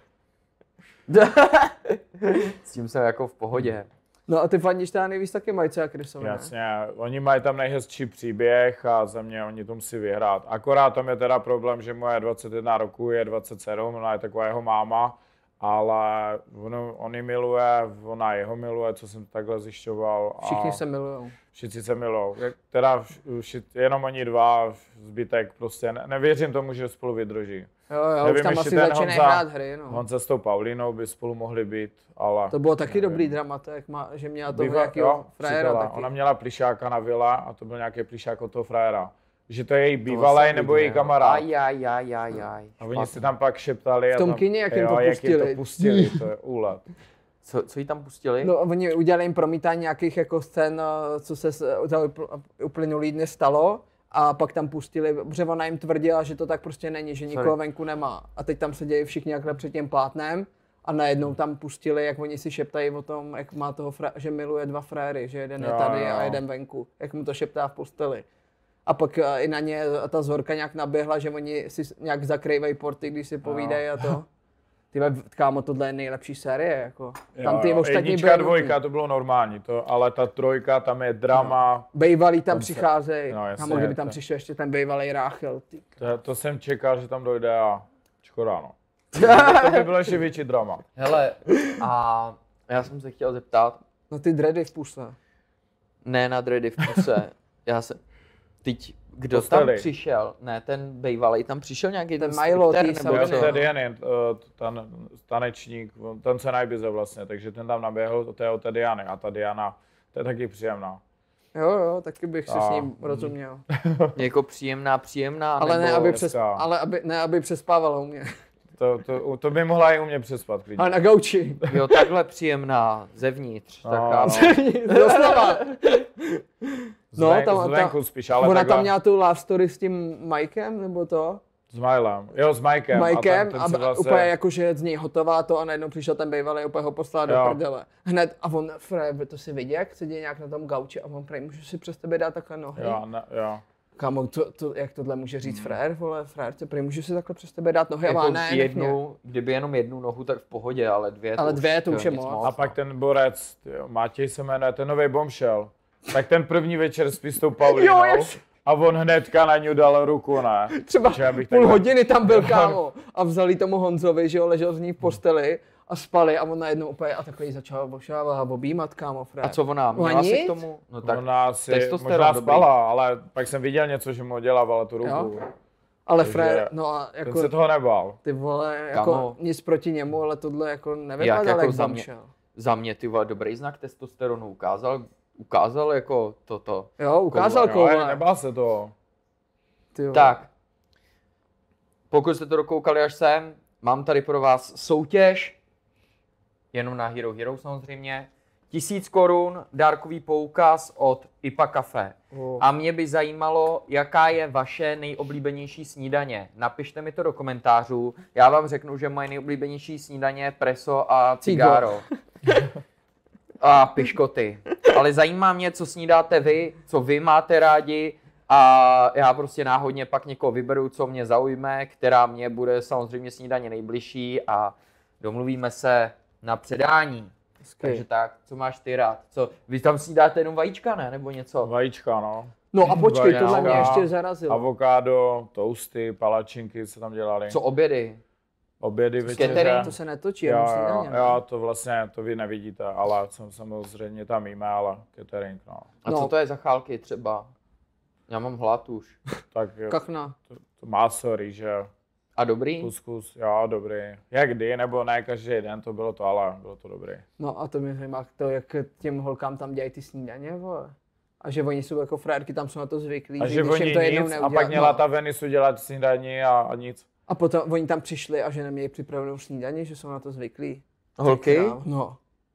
S tím jsem jako v pohodě. No a ty fandíš teda nejvíc taky Majce a Krysovi, ne? Jasně, oni mají tam nejhezčí příběh a za mě oni to musí vyhrát. Akorát tam je teda problém, že moje 21 roku je 27, ona je taková jeho máma, ale on ji miluje, ona jeho miluje, co jsem takhle zjišťoval. A Všichni se milujou. všichni se milujou. Teda jenom oni dva, zbytek prostě, nevěřím tomu, že spolu vydrží. Jo, Nevím, už tam ještě asi ten začínají Honza- hrát hry, no. Honza s tou Paulinou by spolu mohli být, ale... To bylo taky nevím. dobrý dramat, jak že měla toho Býva- nějakého jo, frajera přítela. taky. Ona měla plišáka na vile a to byl nějaký plišák od toho frajera. Že to je její bývalý Vlastně nebo její kamarád. Aj. A oni si tam pak šeptali. V tom a tam, kině, jak jim jo, to jak jim pustili. to pustili, to je úlet. Co jí tam pustili? No, oni udělali jim promítání nějakých jako scén, co se za uplynulý dny stalo. A pak tam pustili, protože ona jim tvrdila, že to tak prostě není, že nikoho Sorry. venku nemá. A teď tam sedějí všichni jakhle před tím plátnem a najednou tam pustili, jak oni si šeptají o tom, jak má toho že miluje dva fréry, že jeden je Jo, tady jo. a jeden venku, jak mu to šeptá v posteli. A pak i na ně ta Zorka nějak naběhla, že oni si nějak zakrývají porty, když si povídají a to. Ty kámo, tohle je nejlepší série, jako. Tam ty ostatní jednička, byly dvojka, to bylo normální, ale ta trojka, tam je drama. bejvalí tam Tam se- přicházejí. no, jasně, Kámo, kdyby tam to- přišel ještě ten bejvalý Ráchel, ty. To jsem čekal, že tam dojde a škoda, no. To by bylo ještě větší drama. Hele, a já jsem se chtěl zeptat, No ty dready v puse. ne na dready v puse, teď, kdo Posteli. tam přišel, ne, ten bejvalej, tam přišel nějaký Ten ten Milo, stripter, ty nebo Sabiny. co? To je Diany, tanečník, ten se najbize vlastně, takže ten tam naběhl, to je od té Diany a ta Diana, to je taky příjemná. Jo, taky bych si s A- ním rozuměl. Jako příjemná, Ale ne, nebo... aby, hezká. aby přespávala u mě. To by mohla i u mě přespat klidně. Ale na gauči. Jo, takhle příjemná, zevnitř, tak No, chápu. Doslova. No, tam- zvenku spíš, ale Ona takhle tam měla tu love story s tím Mikem, nebo to? s Milem. Jo, s Mikem. Mikem ten a se vlastně- úplně jako, že z něj hotová to a najednou přišel ten bejvalý, úplně ho poslal do Jo. prdele. Hned a on, Fred, to si viděl, jak sedí nějak na tom gauči a on prej, můžu si přes tebe dát takhle nohy? Jo. Kámo, jak tohle může říct frér, vole, frér, prej, můžu si takhle přes tebe dát nohy a Jako má ne, nech mě. jednu, kdyby jenom jednu nohu, tak v pohodě, ale dvě Ale dvě, to už je nic moc. A pak ten borec, jo, Matěj se jmenuje, ten nový bombshell. Tak ten první večer spí s tou Paulinou Jo, jak- a on hnedka na ní dal ruku, ne? Třeba Že já bych půl takhle- hodiny tam byl, kámo, a vzali tomu Honzovi, že jo, ležel z ní v posteli a spali a on najednou úplně a takový začal ošávat a objímat, kámo, frér. A co ona? Ona Měla si nic? k tomu? No tak Ona si testosteron možná dobrý. spala, ale pak jsem viděl něco, že mu oddělávala tu ruku. Jo? Ale Takže frér, no a Ten jako se toho nebál. ty vole, jako Kámo. nic proti němu, ale tohle jako Jak nevypadalo jako jak za mě? bombshell. Za mě, ty vole, dobrý znak testosteronu ukázal, ukázal jako toto. Jo, ukázal Jo, koule. nebál se toho. Ty vole. Tak, pokud jste to dokoukali až sem, mám tady pro vás soutěž, jenom na Hero Hero samozřejmě, 1000 korun dárkový poukaz od IPA Café. A mě by zajímalo, jaká je vaše nejoblíbenější snídaně. Napište mi to do komentářů. Já vám řeknu, že moje nejoblíbenější snídaně je preso a cigáro. A piškoty. Ale zajímá mě, co snídáte vy, co vy máte rádi a já prostě náhodně pak někoho vyberu, co mě zaujme, která mě bude samozřejmě snídaně nejbližší a domluvíme se na předání. Takže tak, co máš ty rád? Co, vy tam snídáte jenom vajíčka, ne? Nebo něco? Vajíčka, no. No a počkej, tohle mě Vajíčka, ještě zarazilo. Avokádo, toasty, palačinky se tam dělali. Co obědy? Obědy, večeře. Catering? To se netočí, jenom snídaně. Jo, to vlastně, to vy nevidíte, ale samozřejmě tam jíme, ale catering, no. A No. co to je za chálky třeba? Já mám hlad už. Tak Kachna. to máso, rýže, A dobrý? kuskus, jo, dobrý. Jak kdy, nebo ne každý den, to bylo to, ale bylo to dobrý. No a to mě zajímá, to, jak těm holkám tam dělají ty snídaně, vole. A že oni jsou jako frérky, tam jsou na to zvyklí. A že když jim oni to jednou nic, a neudělá- pak měla no. ta Venisu dělat snídaní a nic. A potom oni tam přišli a že neměli připravenou snídaní, že jsou na to zvyklí. Holky? No,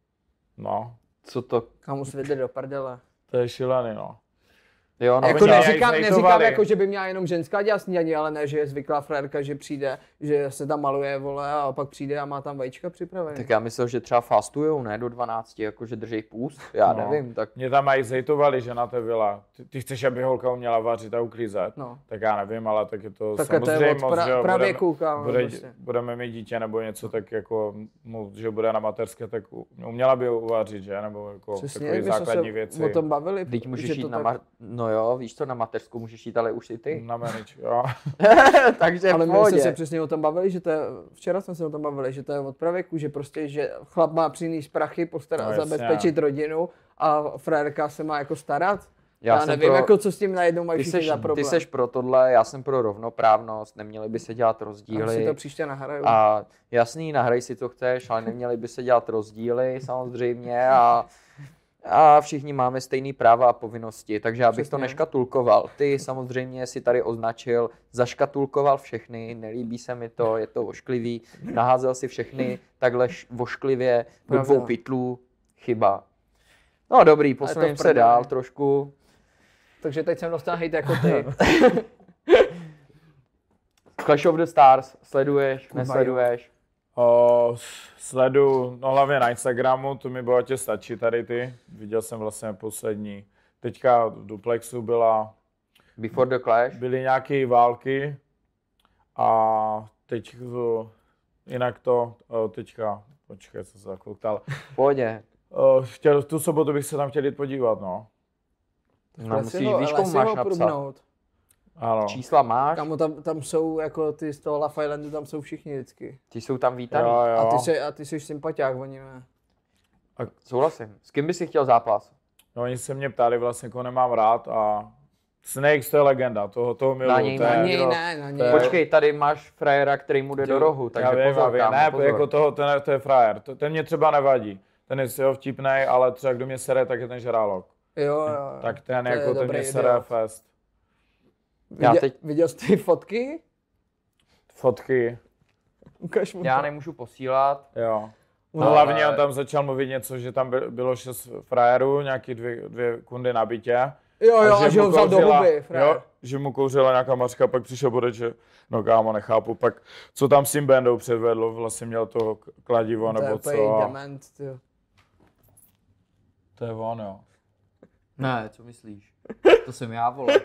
No, Co to? kam svedli do prdele. to je šílený, no. Jo, no, Jako oni neříkám, aj neříkám zajtovali. jako, že by měla jenom ženská dělat snídaní, ale ne, že je zvyklá frérka, že přijde, že se tam maluje, vole, a pak přijde a má tam vajíčka připravené. tak já myslel, že třeba fastujou, ne? Do 12, jakože držej půst. Já No. nevím, tak Mě tam mají zejtovali, že na té vila. Ty chceš, aby holka uměla vařit a uklízet? No. Tak já nevím, ale tak je to Tak to je samozřejmost, od že jo, pravěku, kámo, bude, prostě. budeme mít dítě nebo něco, tak jako, že bude na mateřské, tak uměla by ho uvařit, že? Nebo jako Přesně, takové my jsme základní se věci. o tom bavili. teď můžeš že jít to na tak- no jo, víš co, na mateřskou můžeš jít, ale už i ty. Na menič, jo. Takže Ale v my jsme se pohodě. přesně o tom bavili, že to je, včera jsme se o tom bavili, že to je od pravěku, že prostě, že chlap má přinést prachy, postarat, No, jasně. zabezpečit rodinu a frérka se má jako starat. Já Já jsem nevím, pro- jako co s tím najednou mají Ty všichni seš, za problém. ty seš pro tohle, já jsem pro rovnoprávnost, neměly by se dělat Já si rozdíly. to příště nahraju. A jasný, nahraj si co chceš, ale neměly by se dělat rozdíly samozřejmě a všichni máme stejný práva a povinnosti, takže já bych to Přesně. neškatulkoval. Ty samozřejmě si tady označil, zaškatulkoval všechny, nelíbí se mi to, je to ošklivý, naházel si všechny takhle vošklivě do Pravda. 2 pytlů, chyba. No dobrý, to posuneme v se prdeli. dál trošku. Takže teď jsem dostal hejt jako ty. Clash of the Stars, sleduješ, Kurva, nesleduješ? Sledu, no hlavně na Instagramu, to mi bohatě stačí tady ty. Viděl jsem vlastně poslední. Teďka v Duplexu Before the Clash? byly nějaké války a teď jinak to teďka, počkej, co se zakoukal. V pohodě. Tu sobotu bych se tam chtěl jít podívat, no. No, musíš, víš, komu máš napsat. Ano. Čísla máš, Kámo, tam jsou jako ty z toho Love Islandu, tam jsou všichni vždycky. ty jsou tam vítaný. Jo, jo. A ty jsi sympatiák, oni ne. Souhlasím. S kým bys si chtěl zápas? No, oni se mě ptali vlastně, koho nemám rád a Snakes to je legenda, toho Na miluju. něj to je- ne. Na něj jo. ne, na to něj. je- Počkej, tady máš frajera, který mu jde do rohu, takže já vím, pozor, kámo, ne, pozor. jako toho, to je frajer, ten mě třeba nevadí. Ten je jo, vtipnej, ale třeba kdo mě sere, tak je ten žrálok. Jo. Tak ten To je jako ten dobrý mě sere idiot. fest. Já teď- Viděl jsi ty fotky? Fotky, Ukaž mu Já to. nemůžu posílat. jo. No, No, hlavně ale- on tam začal mluvit něco, že tam bylo 6 frajerů, nějaký dvě kundy na bytě. Jo, a že mu ho vzal do kouřila- huby, frajer. jo, že mu kouřila nějaká mařka, pak přišel bodec, že no kámo, nechápu, pak co tam s tím bandou předvedlo, vlastně měl to kladivo To je nebo úplně co. A dement, tyjo. to je on, jo. Ne, co myslíš? To jsem já, vole.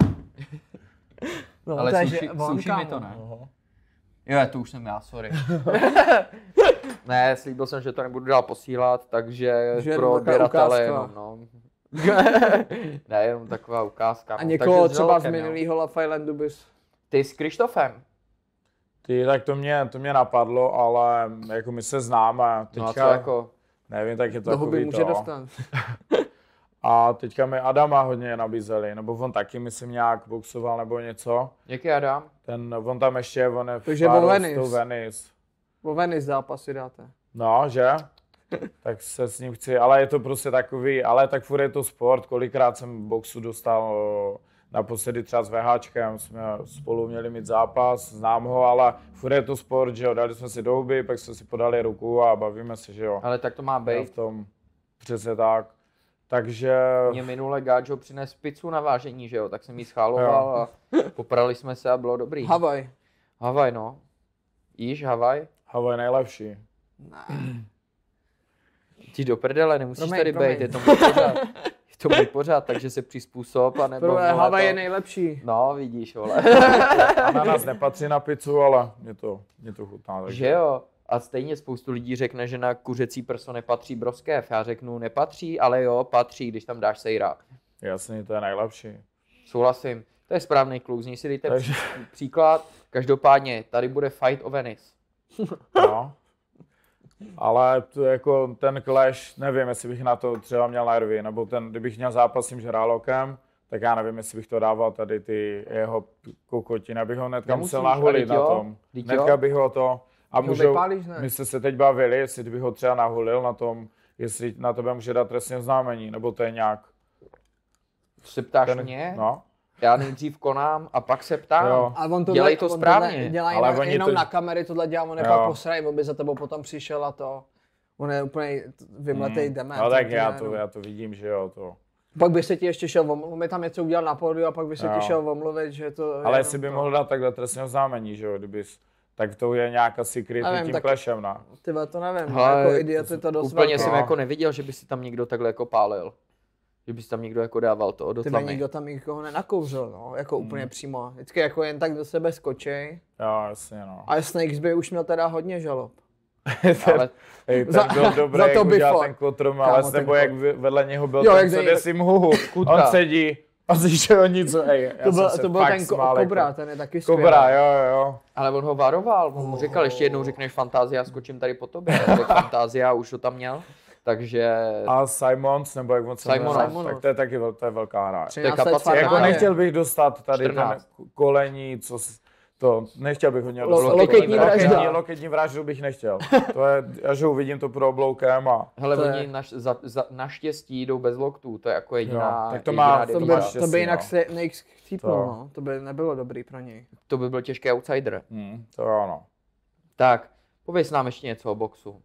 No, Ale takže sluší on, mi kámo. to, ne? Jo, to už jsem já, sorry. Ne, slíbil jsem, že to nebudu dál posílat, takže Že pro jenom taková odběratele ukázka. jenom, no. Ne, jenom taková ukázka. A no. někoho Takže s třeba z Žralokem, jo. minulého Love Islandu bys... Ty s Krištofem. Ty, tak to mě napadlo, ale jako my se známe, No a co teďka, jako? nevím, tak je to Do huby takový může to. dostat. A teďka mi Adama hodně nabízeli, nebo on taky, myslím, nějak boxoval nebo něco. Jaký Adam? On tam ještě, on je Takže páru o s Venice. tou Venice. O Venice zápasy dáte. No, že? tak se s ním chci, ale je to prostě takový, ale tak furt je to sport, kolikrát jsem boxu dostal, naposledy třeba s VHčkem, jsme spolu měli mít zápas, znám ho, ale furt je to sport, že jo, dali jsme si do huby, pak jsme si podali ruku a bavíme se, že jo. Ale tak to má být. V tom, přesně tak. Takže... Mě minule Gáčo přines pizzu na vážení, že jo, tak jsem jí schváloval a poprali jsme se a bylo dobrý. Havaj. Havaj, no. Jíš Havaj? Havaj nejlepší. Ne. Ty do prdele, nemusíš Promiň, tady promiň. být, je to můj pořád. Je to můj pořád, takže se přizpůsob a nebo... Prvé, vole, Havaj to- je nejlepší. No, vidíš, vole. Ananas nepatří na pizzu, ale mě to chutná. Takže... Že jo? A stejně spoustu lidí řekne, že na kuřecí prso nepatří broskev. Já řeknu, nepatří, ale jo, patří, když tam dáš sejra. Jasně, to je nejlepší. Souhlasím. To je správný kluk, z něj si dejte Takže- příklad. Každopádně, tady bude Fight o Venice. No. Ale to jako ten clash, nevím, jestli bych na to třeba měl nervy, nebo kdybych měl zápas s tím žrálokem, tak já nevím, jestli bych to dával tady ty jeho kokotiny, abych ho hnedka Nemusíš, musel nahulit ale na jo, tom. vždyť Hnedka jo. bych ho to... A Ho vypálíš, ne? my jste se teď bavili, jestli bych ho třeba nahulil na tom, jestli na tebe může dát trestní oznámení, nebo to je nějak... Se ptáš mě? No, Já nejdřív konám a pak se ptám. Jo. A on Dělej to správně. Dělá Ale jenom, oni jenom to- na kamery, tohle dělá, on je Jo. pak posrají, aby za tebou potom přišel a to. On je úplně vymletej dement. no tak to já jenom. to vidím, že jo, to... Pak by se ti ještě šel omluvit, on by tam něco udělal na pódiu a pak by se ti Jo. šel omluvit, že to... Ale jenom jestli by to. mohl dát takhle trestní oznámení, že jo, tak to je nějak asi krytý Nevím, tím tak- clashem, ne? Ty vole, to nevím, Hele, jako idiot je to dost Úplně velký. jsem No. jako neviděl, že by si tam někdo takhle jako pálil. Že by si tam někdo jako dával to do Ty tlamy. nikdo tam nikoho nenakouřil, no, jako úplně přímo. Vždycky jako jen tak do sebe skočej. Jo, jasně, no. A Snakes by už měl teda hodně žalob. Ale Hej, ten Za- byl dobrý, za jak to udělal bifo. ten Kotrum, Kámo, ale ten nebo jak vedle něho byl Jo, ten, jak co za- jde si mhuhu. Kutka. On sedí a slyšel něco, hej. To byl ten Kobra, ten je taky skvělý. Kobra, jo. Ale on ho varoval, on mu říkal, ještě jednou řekneš Fantázia, skočím tady po tobě. Tak Fantázia už to tam měl, takže A Simons, nebo jak on se Simonos. jmenuje, tak to je taky to je velká hra. 13 To je let kapacita. farmáře. Jako nechtěl bych dostat tady 14. ten kolení, to nechtěl bych ho měl Loketní vražda. Loketní vraždu bych nechtěl. To je, já že uvidím to pro obloukem a... hele, To je- oni naštěstí jdou bez loktů, to je jako jediná, Jo, tak to jediná má- To devíza. by, štěstí, to by jinak no. Snakes chcípnul, To. no. To by nebylo dobrý pro něj. To by byl těžký outsider. To jo, no. Tak, pověz nám ještě něco o boxu.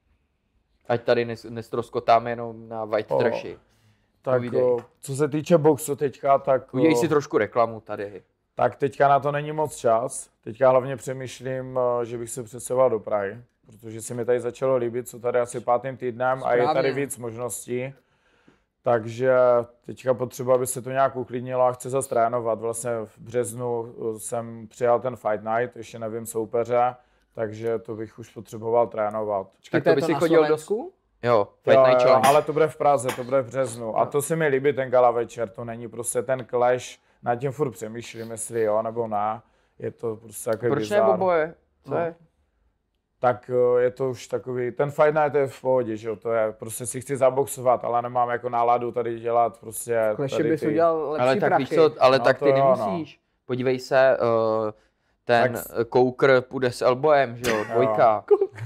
Ať tady nestroskotáme jenom na white O. trashy. Tak Povídej. co se týče boxu teďka, tak... Udělej si trošku reklamu tady. Tak teďka na to není moc čas. Teďka hlavně přemýšlím, že bych se přestěhoval do Prahy, protože se mi tady začalo líbit, co tady asi 5. týdnem a je tady Správně. víc možností. Takže teďka potřeba, aby se to nějak uklidnilo a chci zase trénovat. Vlastně v březnu jsem přijal ten Fight Night, ještě nevím soupeře, takže to bych už potřeboval trénovat. Tak To to je by to si na chodil do... Slovensku? Jo, Fight Night Challenge. ale to bude v Praze, to bude v březnu. A to se mi líbí, ten gala večer, to není prostě ten clash, nad tím furt přemýšlím, jestli jo nebo ne. Je to prostě takový Proč ne bizár. oboje? Co No. je? Tak je to už takový, ten Fight Night je v pohodě, že jo, to je, prostě si chci zaboxovat, ale nemám jako náladu tady dělat prostě Kleši tady bys ty... udělal lepší Ale tak prachy. víš co, ale No tak to ty jo, nemusíš. Podívej se, ten Tak- Coker půjde s Elbojem, že jo, dvojka.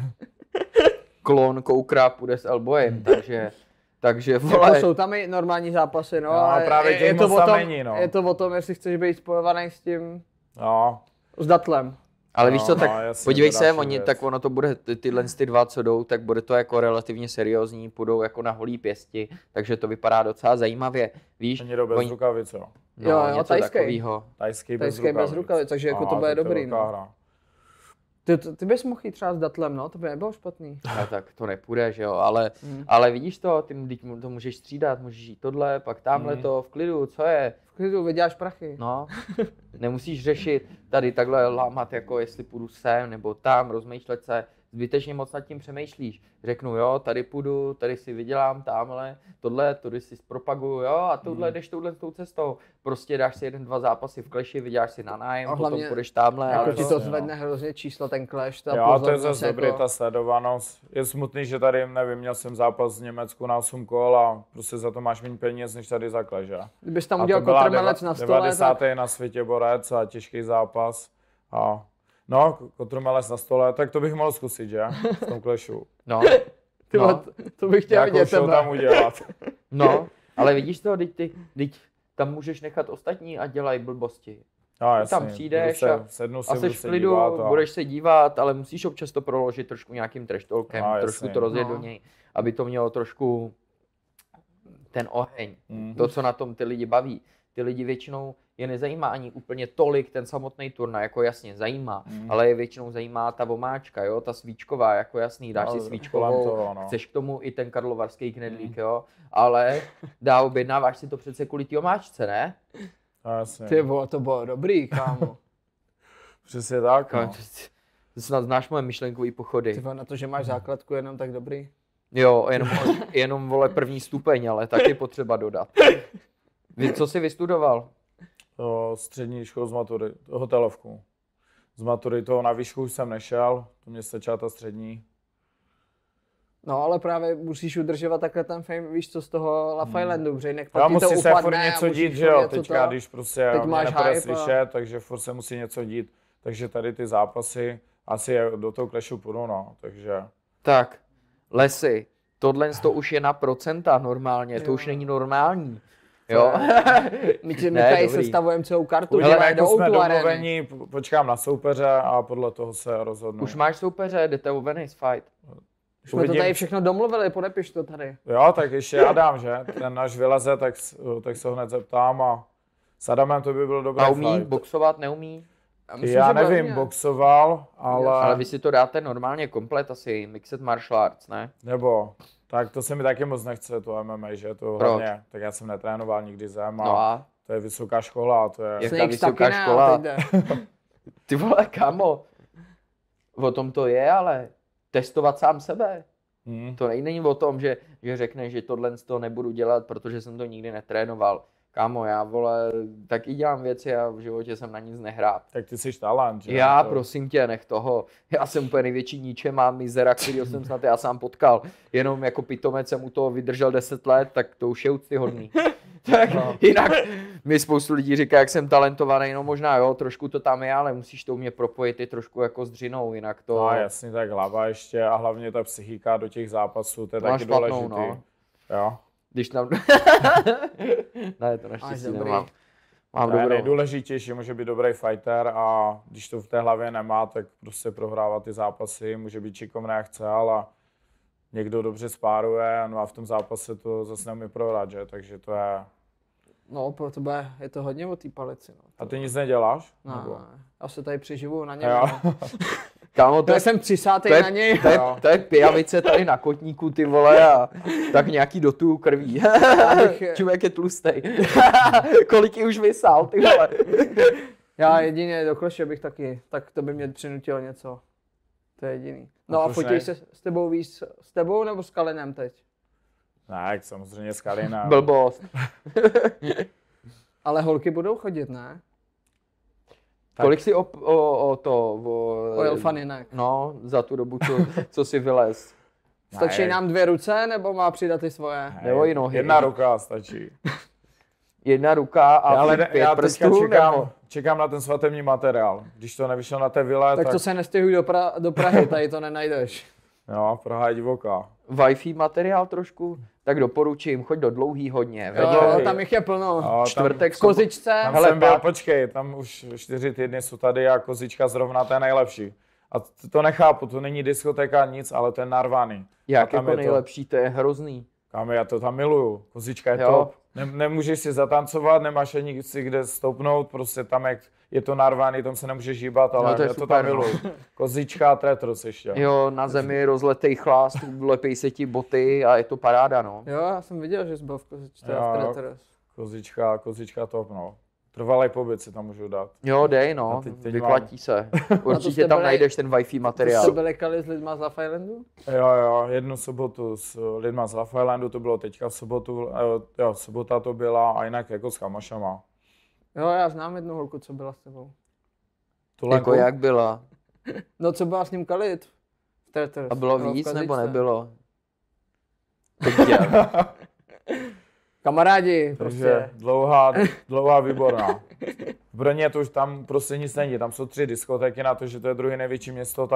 Klon Cokera půjde s Elbojem, takže Jako vole, jsou tam i normální zápasy, no, No, ale právě těch je to moc o tam tom, není, no. je to o tom, jestli chceš být spojovaný s tím, No, s datlem. ale víš No, co, no, tak jasně, podívej to je se, další oni, věc. tak ono to bude, tyhle ty dva, co jdou, tak bude to jako relativně seriózní, půjdou jako na holí pěsti, takže to vypadá docela zajímavě, víš, oni jdou bez oni- rukavic, jo. no, Jo, jo, něco tajský. takovýho. Tajský Tajský bez rukavic, takže jako to bude tak je dobrý, velká no. hra. Ty bys mohl jít třeba s datlem, no, to by nebylo špatný. Ale tak to nepůjde, že jo, ale vidíš to, ty teď to můžeš střídat, můžeš jít tohle, pak tamhle to, v klidu, co je, V klidu vyděláš prachy. no, nemusíš řešit tady takhle lámat, jako jestli půjdu sem nebo tam, rozmýšlet se, zbytečně moc nad tím přemýšlíš, řeknu jo, tady půjdu, tady si vydělám, tamhle, tohle, tady si propaguju, jo, a tohle jdeš touhle tou cestou, prostě dáš si 1-2 zápasy v kleši, vyděláš si na nájem, A potom hlavně půjdeš tamhle, Jako ale ti to jasně, zvedne hrozně číslo, ten clash, ta Jo, to je pozornost, zase dobrý, jako- ta sledovanost. Je smutný, že tady, nevím, měl jsem zápas v Německu na 8 kol a prostě za to máš méně peněz, než tady za clash, že? Kdybys tam A udělal to byla kotrmelec na stole, 90. tak na světě borec a těžký zápas. A no, kotrmelec na stole, tak to bych mohl zkusit, že? V tom clashu. no, Ty No. vole, to bych chtěl Nějakou vidět show tebe. tam udělat. No, ale vidíš to, teď tam můžeš nechat ostatní a dělají blbosti. No, Ty jasně, tam přijdeš sednu A si, budu jsi v se klidu, dívat a... budeš se dívat, ale musíš občas to proložit trošku nějakým trash talkem, No, trošku jasně. to rozjet No. do něj, aby to mělo trošku ten oheň, to, co na tom ty lidi baví. Ty lidi většinou je nezajímá ani úplně tolik ten samotný turnaj, jako jasně zajímá, ale je většinou zajímá ta vomáčka, jo, ta svíčková, jako jasný, dáš si kolem svíčkovou, toho, no. chceš k tomu i ten karlovarský knedlík, jo, ale objednáváš si to přece kvůli té omáčce, ne? No, jasně. Ty vole, to bylo dobrý, kámo. Přesně tak, no. Ty snad znáš moje myšlenkový pochody. Ty vole, na to, že máš základku jenom tak dobrý. Jo, jenom vole první stupeň, ale taky potřeba dodat. Co jsi vystudoval? Střední školu z matury, hotelovku. Z maturitou na výšku už jsem nešel, to mě stačila ta střední. No, ale právě musíš udržovat takhle ten fame, víš co, z toho Love Islandu, protože jinak Já pak ti to musí se upadne furt a něco musíš dít, furt že jo, něco teďka, to. když prostě Teď mě máš nepůjde hype slyšet, takže furt se musí něco dít. Takže tady ty zápasy, asi do toho Clashu půjdu, no, takže... Tak, Lesy, tohle to už je na procenta normálně, to už není normální. Jo? My ti Ne, tady dobrý. sestavujeme celou kartu, Uvidíme, hele, jako jsme O2 Areny. domluvení, počkám na soupeře a podle toho se rozhodnu. Už máš soupeře, jdete o Venice fight. Už jsme to Uvidím. tady všechno domluvili, podepiš to tady. Jo, tak ještě já dám, že? Ten až vyleze, tak se ho hned zeptám a s Adamem to by byl dobrý A umí fight. boxovat, neumí? Myslím, Já že bude nevím, umět. boxoval, Ale vy si to dáte normálně komplet asi, Mixed Martial Arts, ne? nebo, tak to se mi taky moc nechce, to MMA, že? To Proč? hlavně, tak já jsem netrénoval nikdy zem a No a? to je vysoká škola, to je... Jaká Snakes vysoká taky ne, škola? ale teď jde. Ty vole, kámo, o tom to je, ale testovat sám sebe. To není o tom, že řekneš, že tohle z toho nebudu dělat, protože jsem to nikdy netrénoval. Kámo, já vole, taky dělám věci a v životě jsem na nic nehrál. Tak ty jsi talent, že? Já To- prosím tě, nech toho. Já jsem úplně největší ničem, mám mizera, kterýho jsem snad já sám potkal. Jenom jako pitomec jsem u toho vydržel 10 let, tak to už je úctyhodný. Tak jinak mi spoustu lidí říká, jak jsem talentovaný, no možná jo, trošku to tam je, ale musíš to umět propojit i trošku jako s dřinou, jinak to... No jasně, tak hlava ještě a hlavně ta psychika do těch zápasů, to je Máš taky špatnou, důležitý. no. Jo. Když tam... ne, to Máš naštěstí dobrý. nemám. Mám To je dobrou. nejdůležitější, může být dobrý fighter a když to v té hlavě nemá, tak prostě prohrává ty zápasy, může být šikovný jak chce, ale někdo dobře spáruje, no a v tom zápase to zase neumí prohrát, že? Takže to je... No, pro tebe je to hodně o té palici. No. A ty nic neděláš? No, Nebo? já se tady přiživu na něm. Jo. No. Kámo, Já jsem přisátý to je- na něj. to je pijavice tady na kotníku, ty vole, a tak nějaký dotu krví. bych- Člověk je tlustej. Kolik ji už vysál, ty vole. Já jedině do kloše bych taky, tak to by mě přinutilo něco. To je jediný. No A a proč fotíš ne? se s tebou víc, s tebou nebo s Kalinem teď? Ne, jak samozřejmě s Kalinem. Blbost. Ale holky budou chodit, ne? Tak. Kolik si Oil faninek. No, za tu dobu, co si vylez. Stačí Ne. nám 2 ruce, nebo má přidat i svoje? Ne, nebo i nohy. Jedna ruka stačí. Jedna ruka a Ale pět já teďka prstů, nebo... čekám na ten svatební materiál. Když to nevyšlo na té vile, Tak to se nestěhuj do Prahy, tady to nenajdeš. Jo, Praha je divoká. Wi-Fi materiál trošku, tak doporučím, choď do dlouhý hodně. Jo, Vedě, tam jich je plno. Jo, tam- čtvrtek, V kozičce. Tam Hele, jsem byl, pak- počkej, tam už 4 týdny jsou tady a kozička zrovna to je nejlepší. A to nechápu, to není diskotéka nic, ale to je narvaný. jak A tam jako je to- nejlepší, to je hrozný. Kámo, já to tam miluju, kozička je Jo. top. Nemůžeš si zatancovat, nemáš ani si kde stoupnout, prostě tam jak je to narvaný, tam se nemůžeš hýbat, ale to je já to super, tam miluju. Kozička a tetros ještě. Jo, na zemi rozletej chlást, lepej se ti boty a je to paráda, no. Jo, já jsem viděl, že jsi byl v kozičce a Jo. v Treteros. Kozička top, no. Trvalý pobyt si tam můžu dát. Jo, dej, no, A teď vyplatí se. Určitě jste tam byli- najdeš ten Wi-Fi Jste materiál. byli kali s lidma z Love Islandu? Jo, jednu sobotu s lidma z Love Islandu, to bylo teďka v sobotu, jo, sobota to byla a jinak jako s chamašama. Jo, já znám jednu holku, co byla s tebou. Tu Jako jak byla? No, co byla s ním kalit? V Treteros. A bylo v víc nebo kozičce. nebylo? Teď dělám. Kamarádi, Takže prostě. dlouhá, výborná. V Brně to už tam prostě nic není, tam jsou 3 diskotéky na to, že to je druhé největší město, tak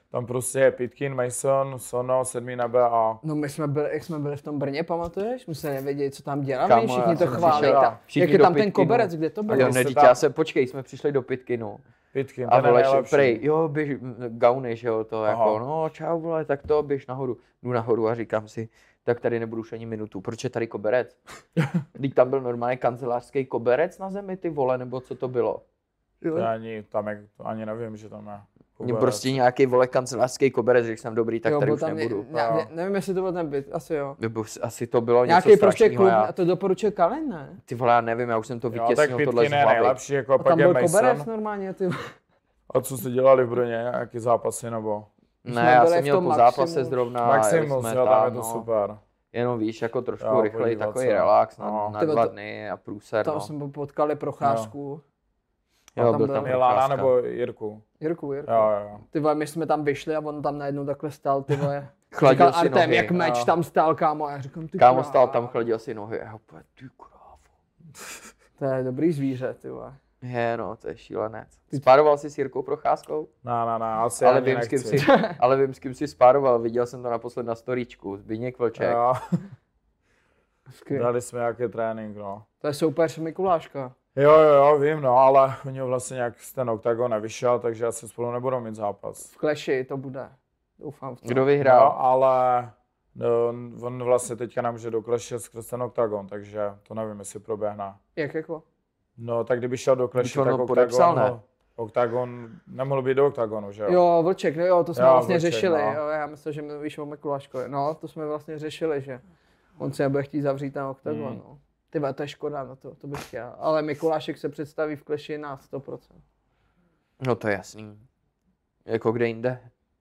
Tam prostě je Pitkin, Mason, Sono, 7. nebe a... No jak jsme byli v tom Brně, pamatuješ? My jsme nevěděli, co tam děláme, Kámo, všichni já to jsem chválí. přišel- Jak všichni je do tam ten Pitkinu. koberec, kde to A bylo? jo, jste ne, tam- počkej, jsme přišli do Pitkinu. Pitkin, A ten je vole, nejlepší. prej, jo, běž, gauny, že jo, to Aha. jako, no čau vole, tak to, běž nahoru. Jdu nahoru a říkám si, tak tady nebudu už ani minutu, proč je tady koberec? Když tam byl normálně kancelářský koberec na zemi, ty vole, nebo co to bylo? To ani nevím, že tam je. Mě prostě nějaký vole kancelářský koberec, když jsem dobrý, tak Jo, tady byl už tam nebudu. nevím, jestli to byl ten byt, asi jo. Nebo asi to bylo Nějaký něco prostě strašného. klub, Já, a to doporučil Kalin, ne? ty vole, já nevím, já už jsem to Jo, tak vytěsnil tohle z Pitkin je hlavy. nejlepší, jako A pak tam je byl Mason. koberec normálně, ty. A co jste dělali v Brně, jaký zápasy nebo? jsme Ne, já byli jsem v měl tom po zápase Maximu. zrovna, Maximus, jeli jo, jsme tam je to no. super. Jenom víš, jako trošku Jo, rychleji, podívat takový se. relax na, No. na Tyhle 2 to- dny a průser, Tam no. jsme potkali Procházku. Jo, tam byl byl tam Milana Procházka. nebo Jirku? Jirku. Jo, jo. Ty vole, my jsme tam vyšli a on tam najednou takhle stál, ty vole. Chladil Říkal si Artem, nohy, jak meč jo. tam stál, kámo. A já říkám, ty Kámo krávo. stál tam, chladil si nohy, já úplně, ty krávo. To je dobrý zvíře, ty vole. Je, no, to je šílenec. Spároval jsi s Jirkou Procházkou? Ne, asi Ale ani vím, s kým nechci. jsi, ale vím, s kým jsi spároval, viděl jsem to naposled na storíčku, Zbyněk Vlček. Jo, Skvělý. dali jsme nějaký trénink, no. To je soupeř Mikuláška. Jo, vím, no, ale u něho vlastně nějak ten oktagon nevyšel, takže asi spolu nebudou mít zápas. V Clashi to bude. Doufám v to. Kdo vyhrál? No, ale no, on vlastně teďka nemůže do Clash skrz ten oktagon, takže to nevím, jestli proběhne. Jak jako? No, tak kdyby šel do Když Clash, on tak ho podepsal, ne? oktagon nemohl být do oktagonu, že jo? Jo, Vlček, no jo, to jsme Jo, vlastně Vlček, řešili. no. Jo, já myslím, že mluvíš o Mikuláškovi. No, to jsme vlastně řešili, že on si nebude chtít zavřít ten oktagon, no. Ty vole, to je škoda, no to bych chtěl. Ale Mikulášek se představí v Clashi na 100%. No to je jasný. Jako kde jinde?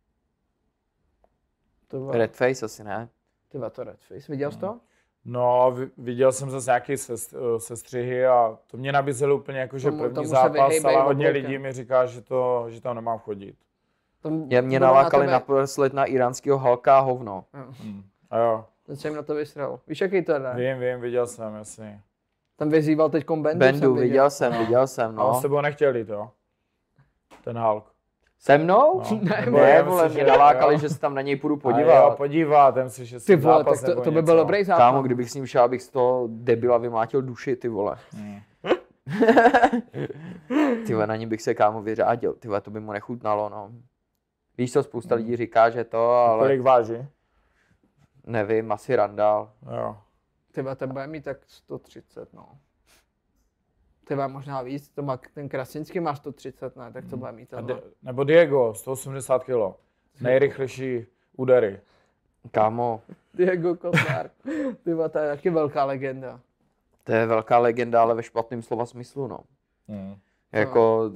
To vole, Redface asi ne. ty vole, to Redface. Viděl jsi to? No, viděl jsem zase nějaký sestřihy a to mě nabízeli úplně jako, že Tomu první se zápas, vyhejbej ale hodně obloukem. lidí mi říká, že tam nemám chodit. Mě budou nalákali tebe- naposled na iránského Halka a hovno. A jo, Ten jsem na to vysral. Víš, jaký to je? vím, viděl jsem, jasně. Tam vyzýval teď Bendu. Bendu, jsem viděl jsem, A on s no. tebou nechtěl jít, jo? Ten Hulk. Se mnou? No. Nebo Ne, já vole, myslím, mě že nalákali, jo. že se tam na něj půjdu A jo, podívat. podívat, ten si, že Ty si vole, zápas tak nebo to by něco. byl dobrý zápas. Kámo, kdybych s ním šel, abych z toho debila vymlátil duši, ty vole. Ty vole, na ní bych se kámo vyřádil, ty vole, to by mu nechutnalo, no. Víš co, spousta lidí říká, že to, ale Kolik váží? nevím, asi randál. Jo. Ty vole, ten bude mít tak 130, no. Ty vole, možná víc, to má, ten Krasinský má 130, ne, tak to bude mít tenhle. Nebo Diego, 180 kg. Nejrychlejší údery. Kámo, Diego Kotlár. Ty vole, to je taky velká legenda. to je velká legenda, ale ve špatném slova smyslu, no. Jako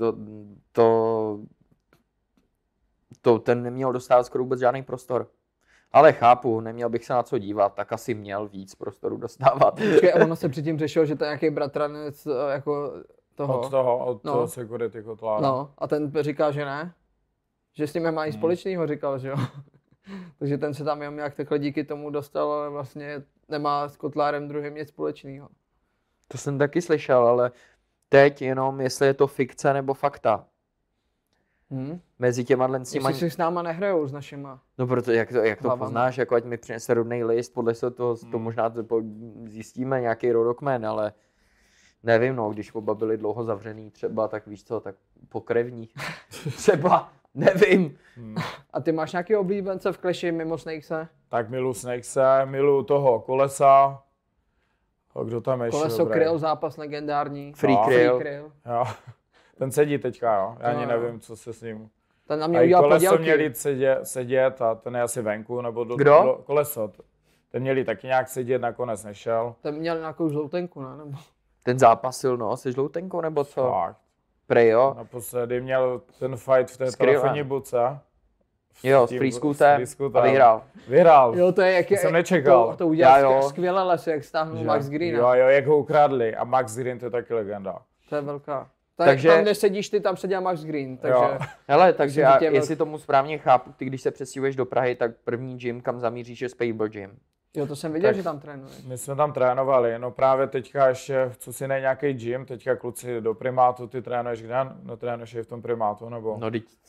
to ten neměl dostávat skoro vůbec žádný prostor. Ale chápu, neměl bych se na co dívat, tak asi měl víc prostoru dostávat. Počkej, a ono se předtím řešilo, že to je nějaký bratranec jako toho. Od No. toho security kotlára. No, a ten říká, že ne. Že s tím nemá nic společného, říkal, že jo. Takže ten se tam jenom nějak takhle díky tomu dostal, ale vlastně nemá s Kotlárem druhým nic společného. To jsem taky slyšel, ale teď jenom, jestli je to fikce nebo fakta. Mezi těma Jestli si s náma nehrajou, s našima. No proto, jak to hlavama. poznáš, jako ať mi přinese rodný list, podle toho to možná zjistíme, nějaký rodokmen, ale nevím, no, když oba byli dlouho zavřený třeba, tak víš co, tak pokrevní. Třeba, nevím. A ty máš nějaký oblíbence v Clashi mimo Snakese? Tak milu Snakese, milu toho Kolesa. A kdo tam ještě? Koleso dobrý? Kryl, zápas legendární. Free No. Kryl. Kryl. Jo. Ten sedí teďka, jo. Já ani Jo. nevím, co se s ním. Ten na mě A i udělal Koleso podělky. měli sedět a ten je asi venku, nebo Kdo? Koleso. Ten měli taky nějak sedět, nakonec nešel. Ten měl nějakou žloutenku, ne? Nebo... Ten zápasil, no, se žloutenkou nebo co? Fakt. Prej, jo. Naposledy měl ten fight v té S Krylem. telefonní buce. Jo, s Free Scootem a vyhrál. Vyhrál. Jo, to je jak To jsem nečekal. To udělal Já jo. skvěle lesy, jak stáhnul Max Green. Jo, jak ho ukradli. A Max Green to je taky legenda. To je velká. Takže- Tam, kde sedíš ty, tam seděl Max Green, takže... Jo. Hele, takže Myslím, že já, tě jestli tomu správně chápu, ty když se přestěhuješ do Prahy, tak první gym, kam zamíříš, je Spable Gym. Jo, to jsem viděl, Tak- že tam trénuješ. My jsme tam trénovali, no právě teďka ještě, co si ne nějaký gym, teďka kluci do primátu, ty trénuješ kde? No trénuješ i v tom primátu, nebo? No, teď,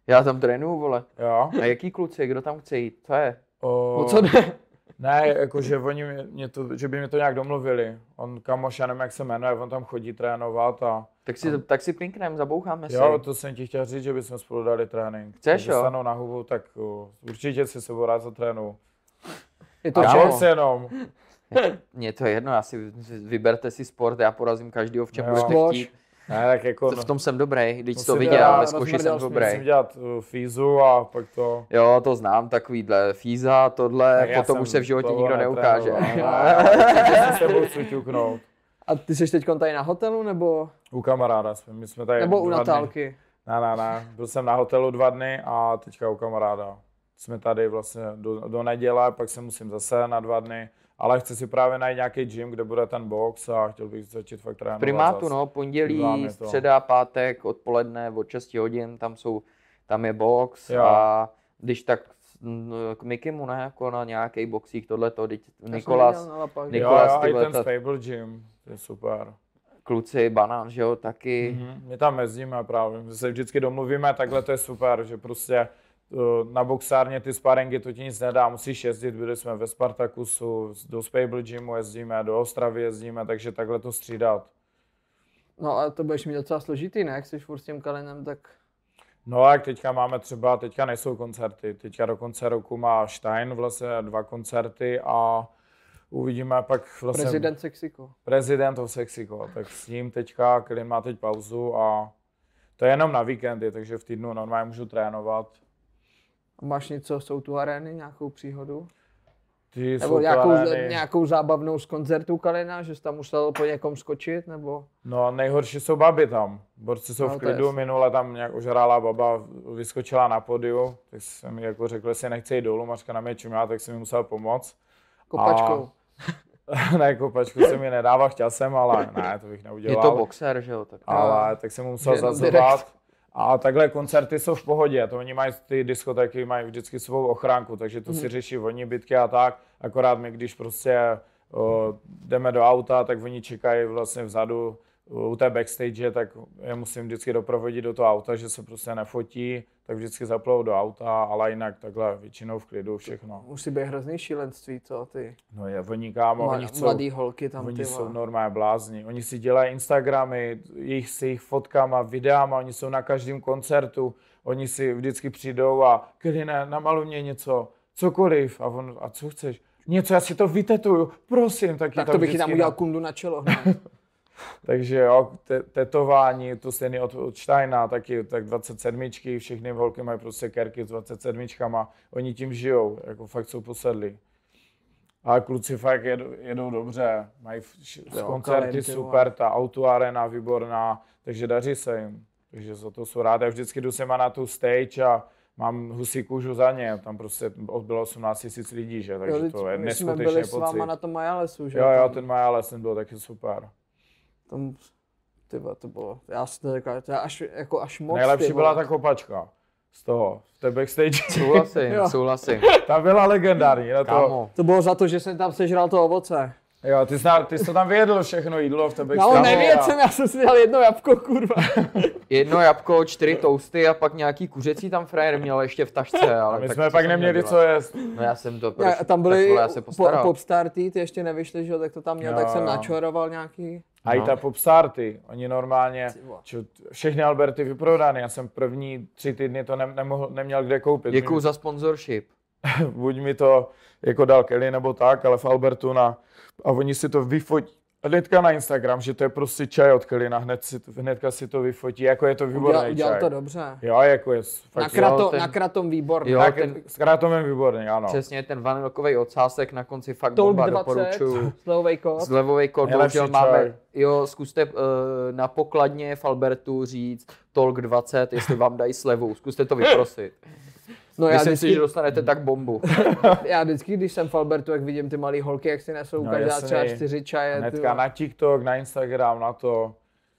Já tam trénuju, vole. Jo? A jaký kluci, kdo tam chce jít? Co je? O co jde? Ne, jakože oni že by mě to nějak domluvili. On kamoš, já nevím, jak se jmenuje, on tam chodí trénovat a... Tak si pinknem, zaboucháme si. Jo, to jsem ti chtěl říct, že bychom spolu dali trénink. Chceš, jo? Když na hubu, tak určitě si sebou rád zatrénu. Je to A Kámo. box jenom. Mně to je jedno, vyberte si sport, já porazím každýho, v čem Jo. budete Squash. chtít. Ne, tak jako... V tom jsem dobrý, když jsi to Musím viděl, dělat- ve zkouši jsem rozmrdal Musím dobrý. dělat fízu a pak to... Jo, to znám, takovýhle fíza, tohle, Tak já potom jsem už se v životě dlouho nikdo neukáže. netrénoval, ale určitě si s tebou chci ťuknout. A ty jsi teď tady na hotelu, nebo U kamaráda my jsme tady u 2 Natálky? dny. Ne. Byl jsem na hotelu 2 dny a teďka u kamaráda. Jsme tady vlastně do neděle, pak se musím zase na 2 dny. Ale chci si právě najít nějaký gym, kde bude ten box a chtěl bych začít fakt trénovat. Primátu, zas. no, Chybá pondělí, mi to. středa, pátek, odpoledne od 6 hodin, tam je box Jo. a když tak k Mikimu, ne, jako na nějaký boxík, tohleto, teď Nikolas, Jo, Nikolas, jo, i tyhle ten ta- Stable Gym, to je super. kluci, Banán, že jo, taky. My tam jezdíme právě, my se vždycky domluvíme, takhle to je super, že prostě na boxárně ty sparingy to ti nic nedá, musíš jezdit, byli jsme ve Spartakusu, do Stable Gymu jezdíme, do Ostravy jezdíme, takže takhle to střídat. No a to budeš mít docela složitý, ne? Jak jsi furt s tím Kalinem, tak... No a jak teďka máme třeba, teďka nejsou koncerty, teďka do konce roku má Stein vlastně 2 koncerty a uvidíme pak vlastně Prezident of Sexico, tak s ním teďka, Kalin má teď pauzu a to je jenom na víkendy, takže v týdnu normálně můžu trénovat. Máš něco z tu arény, nějakou příhodu? Ty Nebo nějakou zábavnou z koncertu Kalina, že jsi tam musel po někom skočit, nebo? No nejhorší jsou baby tam. Borci jsou v klidu, minule tam nějak ožrálá baba vyskočila na podiu, tak jsem mi jako řekl, že si nechce jít dolů, Mařka na mě čuměla, tak jsem mi musel pomoct. Kopačkou. Ne, kopačku jsem mi nedával, chtěl jsem, ale ne, to bych neudělal. Je to boxer, že jo, tak. Ale tak jsem mu musel zazovat. A takhle koncerty jsou v pohodě, to oni mají, ty diskotéky mají vždycky svou ochránku, takže to si řeší oni bitky a tak, akorát my, když prostě jdeme do auta, tak oni čekají vlastně vzadu u té backstage, tak je musím vždycky doprovodit do toho auta, že se prostě nefotí, tak vždycky zaplou do auta, ale jinak takhle většinou v klidu všechno. Musí být hrozný šílenství, co ty? No je, oni kámo, oni chcou, mladý holky tam, oni ty jsou normálně blázni. Oni si dělají Instagramy, s jejich fotkama, videama, oni jsou na každém koncertu, oni si vždycky přijdou a Kaline, namaluj mě něco, cokoliv. A on, a co chceš? Něco, já si to vytetuju, prosím. Tak to bych ti tam udělal kundu na čelo. Takže jo, tetování, to stejný od Steina, taky tak 27, všechny holky mají prostě kerky s 27, oni tím žijou, jako fakt jsou posedlí. Ale kluci fakt jedou dobře, mají koncerty super, ta autoarena výborná, takže daří se jim. Takže za to jsou rád. Já vždycky jdu sem na tu stage a mám husí kůžu za ně, tam prostě bylo 18 000 lidí, že? Takže jo, to je neskutečný pocit. My jsme byli s váma na tom Majalesu, že? Jo, ten Majales, ten byl taky super. Tam, tyba, to bylo, já si to říkal, to je až moc. Nejlepší byla ta kopačka z toho, v té backstage. Souhlasím. Ta byla legendární. To bylo za to, že jsem tam sežral to ovoce. Jo, ty jsi to tam vyjedl všechno jídlo v té backstage. No nevěděl jsem, já jsem si dal 1 jabko, kurva. 1 jabko, 4 toasty a pak nějaký kuřecí tam frajer měl ještě v tašce. Ale my jsme pak neměli co jíst. No já jsem to tam byly postaral. popstarty, ty ještě nevyšly, že tak to tam měl, tak jsem načoroval nějaký. A i ta popstarty, oni normálně, všechny Alberty vyprodány, já jsem první 3 týdny to neměl kde koupit. Děkuju za sponsorship. Buď mi to jako dal Kelly nebo tak, ale v Albertu a oni si to vyfotí. Hnedka na Instagram, že to je prostě čaj od Kellyna, hnedka si to vyfotí, jako je to výborný čaj. Udělal to dobře. Jo, jako je fakt. Na kratom výborný. Jo, s kratomem výborný, ano. Přesně, ten vanilkový ocásek na konci fakt bomba, doporučuju. Slevový kód. Bohužel máme, zkuste na pokladně v Albertu říct Talk 20, jestli vám dají slevu, zkuste to vyprosit. No myslím si, že dostanete tak bombu. Já vždycky, když jsem v Albertu, jak vidím ty malý holky, jak si nesou každá třeba 4 čaje. Hnedka na TikTok, na Instagram, na to.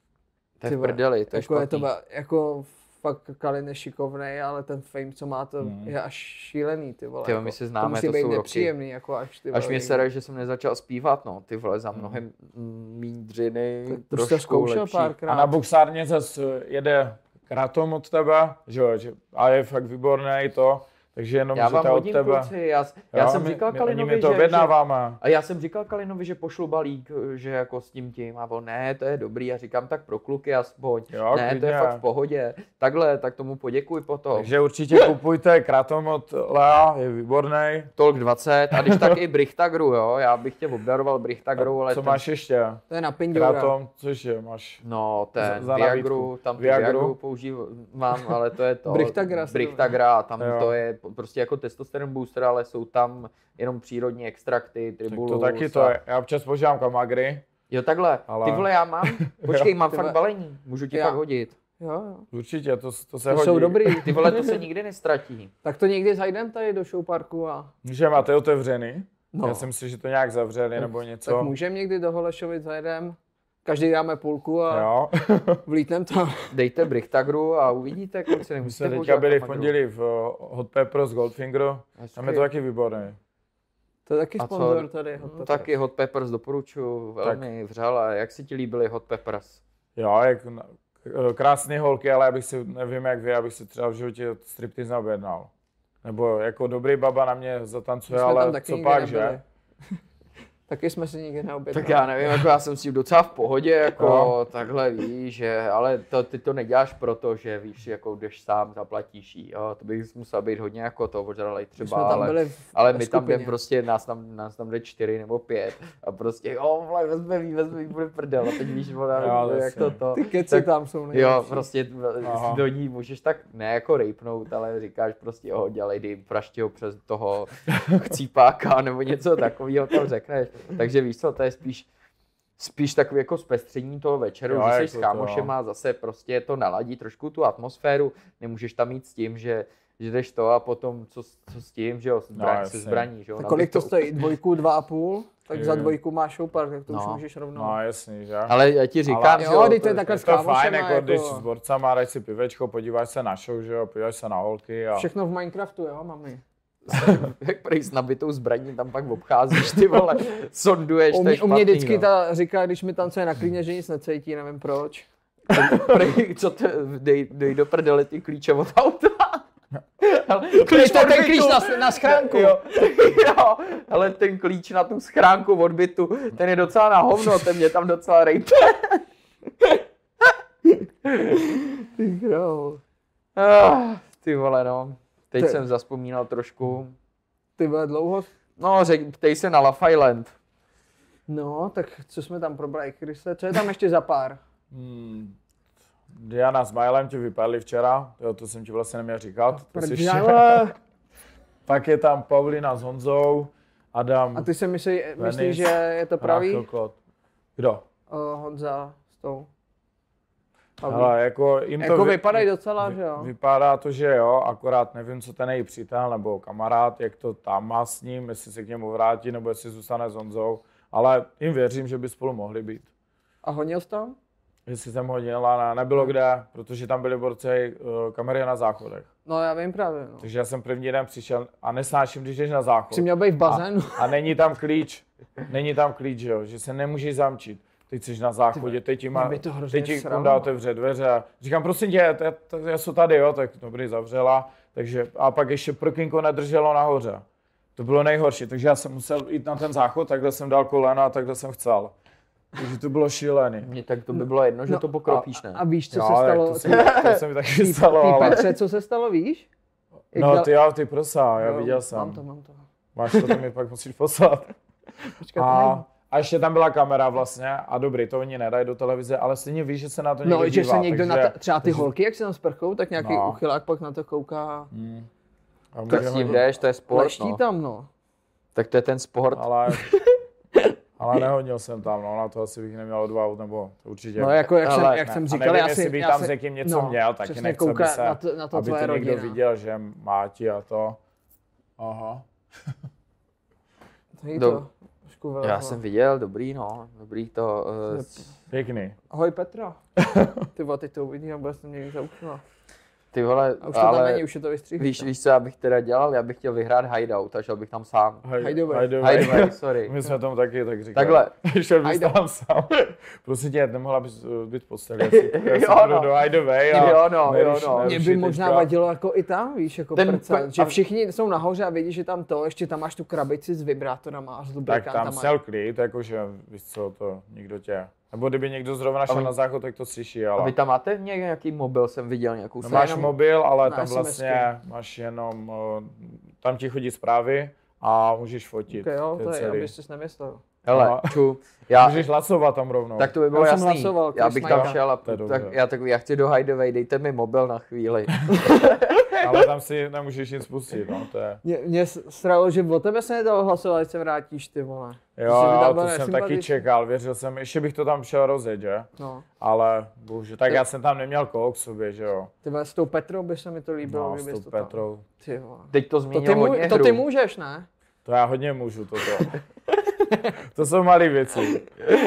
To je v prdeli, to je špatný. Jako fakt Kalin je šikovnej, ale ten fame, co má, to je až šílený, ty vole. Tyjo, my si známe, to jsou nepříjemný, jako až mě sere, že jsem nezačal zpívat, no, ty vole, za mnohem míň dřiny, trošku zkoušel lepší. párkrát. A na boxárně zase jede kratom od tebe, že jo, a je fakt výborný to, takže jenom, Já že vám to od hodím, tebe. kluci, já jsem říkal Kalinovi, my to že objednáváme. a já jsem říkal Kalinovi, že pošlu balík, že jako s tím, a on ne, to je dobrý, já říkám tak pro kluky aspoň, Jo, ne, klidně. to je fakt v pohodě, takhle, tak tomu poděkuj potom. Takže určitě kupujte kratom od Lea, je výborný. Tolk 20 a když tak i Brichtagru, jo, já bych tě obdaroval Brichtagru, ale Co máš ještě? To je na pinďoura. Kratom, což je, máš? No, ten za Viagru, nabídku. tam tu Viagru? Viagru používám, ale to je to. Brichtagra. Brichtagra, tam Jo. to je prostě jako testosteron booster, ale jsou tam jenom přírodní extrakty, Tak tribulus. to taky to je. Já občas používám Kamagry. Jo, takhle. Ale- Ty vole, já mám. Počkej, mám Ty fakt vole. balení. Můžu ti Já. fakt hodit. Jo. Určitě, to se To hodí. jsou dobrý. Ty vole, to se nikdy nestratí. Tak to někdy zajdem tady do showparku a... Že máte otevřený? No. Já si myslím, že to nějak zavřeli nebo Tak něco. můžeme někdy do Holešovic zajdem. Každý dáme půlku a Jo. vlítnem tam. Dejte Brichtagru a uvidíte, kluci, My nemusíte jsme teďka používat byli v Kamagru. pondělí v Hot Peppers Goldfingeru. Tam je to taky výborný. To je taky A co? sponzor tady. Hot No, Peppers. taky Hot Peppers doporučuji velmi vřele. Jak si ti líbily Hot Peppers? Jo, krásný holky, ale nevím jak vy, abych si třeba v životě striptease neobjednal. Nebo jako dobrý baba na mě zatancuje, My jsme tam ale taky co nikdy pak, nebyli. že? Taky jsme si nikdy neobjednali. Tak já nevím, jako já jsem s tím docela v pohodě, jako No. takhle víš, že, ale ty to neděláš proto, že víš, jako jdeš sám, zaplatíš jí, jo, to bych musel být hodně jako to, ožralej My třeba, jsme tam byli ale ve my tam jdeme skupině. prostě, nás tam jde 4 nebo 5 a prostě jo, vole, vezme jí, bude prdel a teď víš, vole, Jo, jak jasně. to. Ty keci Tak- tam jsou Jo, nejlepší. prostě Aha. do ní můžeš tak ne jako rejpnout, ale říkáš prostě dělej, dej praštěho přes toho chcípáka nebo něco takového tam řekneš. Takže víš co, to je spíš takový jako zpestření toho večeru, Jo, že jsi jako s to, kámošema, zase prostě to naladí trošku tu atmosféru, nemůžeš tam jít s tím, že jdeš to a potom co s tím, že jo, se jasně. zbraní, že jo. Tak na kolik to bych stojí? 2, 2,5? Tak za Jo. 2 máš showpark, tak to už No. můžeš rovnou. No jasný, že? Ale já ti říkám, Ale- že Jo, teď to je takhle Je s to fajn, kámošema, jako když s jako borcama dáš si pivečko, podíváš se na show, že jo, podíváš se na holky a... všechno v Minecraftu, jo, mami. jak prej s nabitou zbraní tam pak obcházíš, ty vole, sonduješ, to je U mě špatný, vždycky no. ta říká, když mi tancuje na klíně, že nic necítí, nevím proč. Prej, co to, dej do prdele ty klíče od auta. Ale, Klíč, to je od ten klíč bytu. na schránku. Jo, jo, ale ten klíč na tu schránku od bytu, ten je docela na hovno, ten mě tam docela rejpe. Ty král. Ty vole, no. Teď Ty- jsem zaspomínal trošku. Ty vole, dlouho? No, ptej se na Love Island. No, tak co jsme tam probrali, Kriste? Co je tam ještě za pár? Diana s Milem ti vypadli včera, jo, to jsem ti vlastně neměl říkat. To si ještě... Prdele. Pak je tam Paulina s Honzou, Adam, A ty si myslíš, Venice, že je to pravý? Rachel Klot. Kdo? Honza s tou. Hele, jako jim to Jako vypadají docela, že jo? Vypadá to, že jo, akorát nevím, co ten její přítel nebo kamarád, jak to tam má s ním, jestli se k němu vrátí, nebo jestli zůstane s Honzou, ale jim věřím, že by spolu mohli být. A honil jsi tam? Jestli jsem hodil, ale nebylo kde, protože tam byly borci kamery na záchodech. No já vím právě, no. Takže já jsem první den přišel a nesnáším, když jdeš na záchod. Jsi měl být v bazénu. A není tam klíč, jo, že se nemůžeš zamčit. Teď jsi na záchodě, teď ti, mě by to hrozně teď ti sralo. Kunda otevře dveře a říkám, prosím tě, já jsou tady, jo, tak dobrý, zavřela. Takže, a pak ještě prkínko nedrželo nahoře. To bylo nejhorší, takže já jsem musel jít na ten záchod, takhle jsem dal koleno a takhle jsem chcel. Takže to bylo šílený. Mně tak to by bylo jedno, že No, to pokropíš, ne? A víš, co Jo, se ale stalo? to se mi taky stalo, Ty ale... Petře, co se stalo, víš? Jak No dal- ty prsa, já Jo, viděl jsem. Mám to. Máš to, mi pak musíš poslat. Počkat, A ještě tam byla kamera vlastně a dobrý, to oni nedají do televize, ale stejně víš, že se na to někdo No, že dívá, se někdo takže, na to, třeba ty holky, jak se tam sprchou, tak nějaký No. uchylák pak na to kouká. a Tak může s tím ho- jdeš, to je sport, Leští no. tam, no. Tak to je ten sport. ale nehodil jsem tam, no, na to asi bych neměl odvahu, nebo to určitě. No jako jak, Ale jak ne. jsem A říkal, nevím, já jestli si... bych já tam si- s někým něco měl, taky přesně nechci, aby kouká se, na to aby tvoje to někdo rodina. viděl, že má ti a to. Aha. Hej, Do- to trošku vylezlo. Já jsem viděl, dobrý, no. Dobrý to. Pěkný. Ahoj Petra. Ty vole, teď to uvidí a bude se někdy za okno. Ty vole, A už to tam není, už je to vystříhnuté. víš, co já bych teda dělal? Já bych chtěl vyhrát hideout a šel bych tam sám. Hideaway, sorry. My jsme tomu taky tak říkali. Takhle. Šel bys tam sám. Prosím tě, nemohla bys být v posteli. Já si Jo, půjdu no. do hideaway a Jo, no. Mě by možná vadilo jako i tam, víš, jako Ten prcat, že všichni jsou nahoře a vidí, že tam to, ještě tam máš tu krabici s vibrátorama a s Tak lubrikantama. tam šel klid, jakože víš co, to nikdo tě... Nebo kdyby někdo zrovna šel na záchod, tak to slyší, A ale... vy tam máte nějaký mobil, jsem viděl nějakou No, máš mobil, ale na tam SMSky. vlastně máš jenom... Tam ti chodí zprávy a můžeš fotit. Okay, jo, to je, celý. abys si nemyslel. Hele, No. ču, já, Můžeš hlasovat tam rovnou. tak to by bylo Já jsem jasný. hlasoval, Já Chris bych tam Majka. šel a To je tak dobře. já chci do hideaway, dejte mi mobil na chvíli. Ale tam si nemůžeš nic spustit, no, to je... Mě stralo, že o tebe se nedalo hlasovat, ať se vrátíš, ty vole. Jo, Jsi jo, tam to byl jsem taky nesympatický. čekal, věřil jsem, ještě bych to tam šel rozjet, že? No. Ale bohužel, tak já jsem tam neměl koho k sobě, že jo? Ty vole, s tou Petrou by se mi to líbilo, No, kdybys s tou to tam- Petrou. Ty vole. Teď to To změnilo ty, hodně to ty hru. můžeš, ne? To já hodně můžu, toto. To jsou malé věci.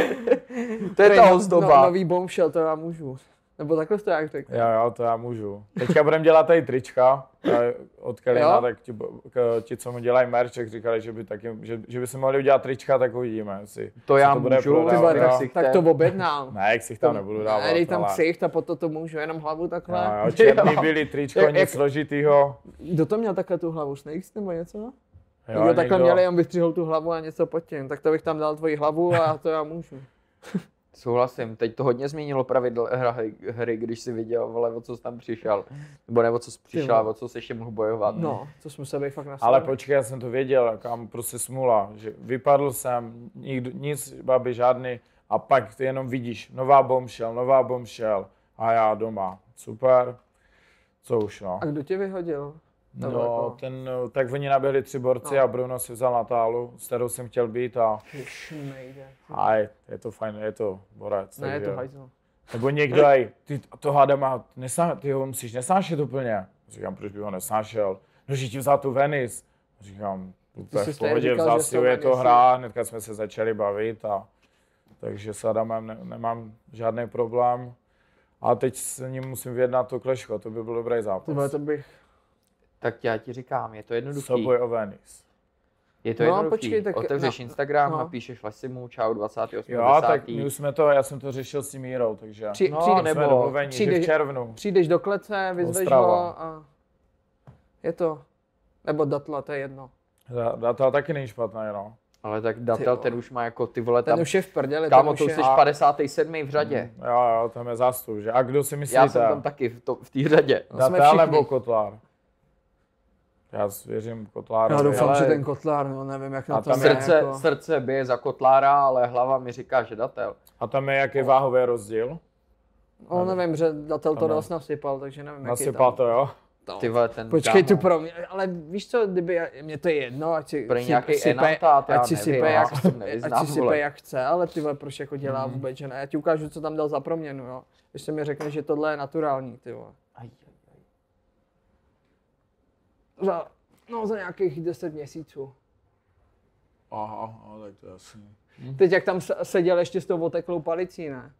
To je ta No, ozdoba. nový bombshell, to já můžu. Nebo takhle to jak řekl. Jo, to já můžu. Teďka budeme dělat tady trička od Kelina, Jo? tak ti, co mu dělají merch, tak říkali, že by, taky, že by se mohli udělat trička, tak uvidíme, jestli To se já to bude můžu, prodávat. ty vole, Jo. tak Tak to objednám. Ne, jak si tam nebudu dávat. Ne, dej tam ale- ksicht a potom to můžu, jenom hlavu takhle. Jo, černý byli tričko, Jak- nic složitýho. Kdo to měl takhle tu hlavu? Snakes nebo něco? Jo, Někdo takhle měl, jenom vystřihl tu hlavu a něco pod tím. Tak to bych tam dal tvoji hlavu a to já můžu. Souhlasím, teď to hodně změnilo pravidla hry, když si viděl, vole, o co jsi tam přišel. Nebo ne o co jsi přišel, ale o co jsi ještě mohl bojovat. No, to jsme se být fakt nasali. Ale počkej, já jsem to věděl, kam prostě smůla, že vypadl jsem, nic, babi, žádný, a pak ty jenom vidíš, nová bombshell, a já doma, super, co už no. A kdo tě vyhodil? Nebo No, jako- tak oni naběhli 3 borci No. a Bruno si vzal Natálu, s kterou jsem chtěl být a je to fajn, je to borec. Ne, je takže- to hajzl. Nebo někdo, ty to Hadama, ty ho musíš nesnášet úplně. Říkám, proč by ho nesnášel? No, že ti vzal tu Venice. Říkám, úplně jsi v pohodě, stejně říkal, vzal že si to ho, je to Venice. hra, hnedka jsme se začali bavit takže s Adamem nemám žádný problém. A teď s ním musím vyjednat to kleško, to by byl dobrý zápas. Tyhle to bych... Tak já ti říkám, je to jednoduchý. Subway o Venice. Je to No, jednoduchý. počkej, tak- Otevřeš no, Instagram, no. napíšeš Lasimu, čau, 28. Jo, tak my už jsme to, já jsem to řešil s tím Mírou, takže Při- No, přijde- jsme nebo domluveni, že přijdeš- v červnu. Přijdeš do klece, vyzveš Ostrava. ho a... Je to. Nebo Datla, to je jedno. Data taky není špatná, no. Ale tak Ty Datel, vole. ten už má jako ty vole Ten tam. už je v prdeli, Kámo, ten to už už je... jsi 57. v řadě. Jo, tam je zástup, že? A kdo si myslíte? Já jsem tam taky v té řadě. No, jsme Datel všichni. nebo Kotlár? Já věřím Kotlárovi. Já doufám, ale- že ten Kotlár, no nevím, jak na A to tam je, Srdce, jako... srdce bije za Kotlára, ale hlava mi říká, že Datel. A tam je jaký váhový rozdíl? No nevím, že Datel to Tam je. dost nasypal, takže nevím, jaký Nasypal tam... to, jo? Ty vole, ten Počkej, kámo, tu pro mě, ale víš co, kdyby, mě to je jedno, ať si, Prý nějaký sype, enantát, já ať si nevím, sype, já jak, se nevyznám, ať si sype vole. jak chce, ale ty vole, proč jako dělá vůbec, že ne, já ti ukážu, co tam dal za proměnu, jo, když se mi řekne, že tohle je naturální, ty vole. Za nějakých 10 měsíců. Aha, tak to je jasný. Teď jak tam seděl ještě s tou oteklou palicí, ne?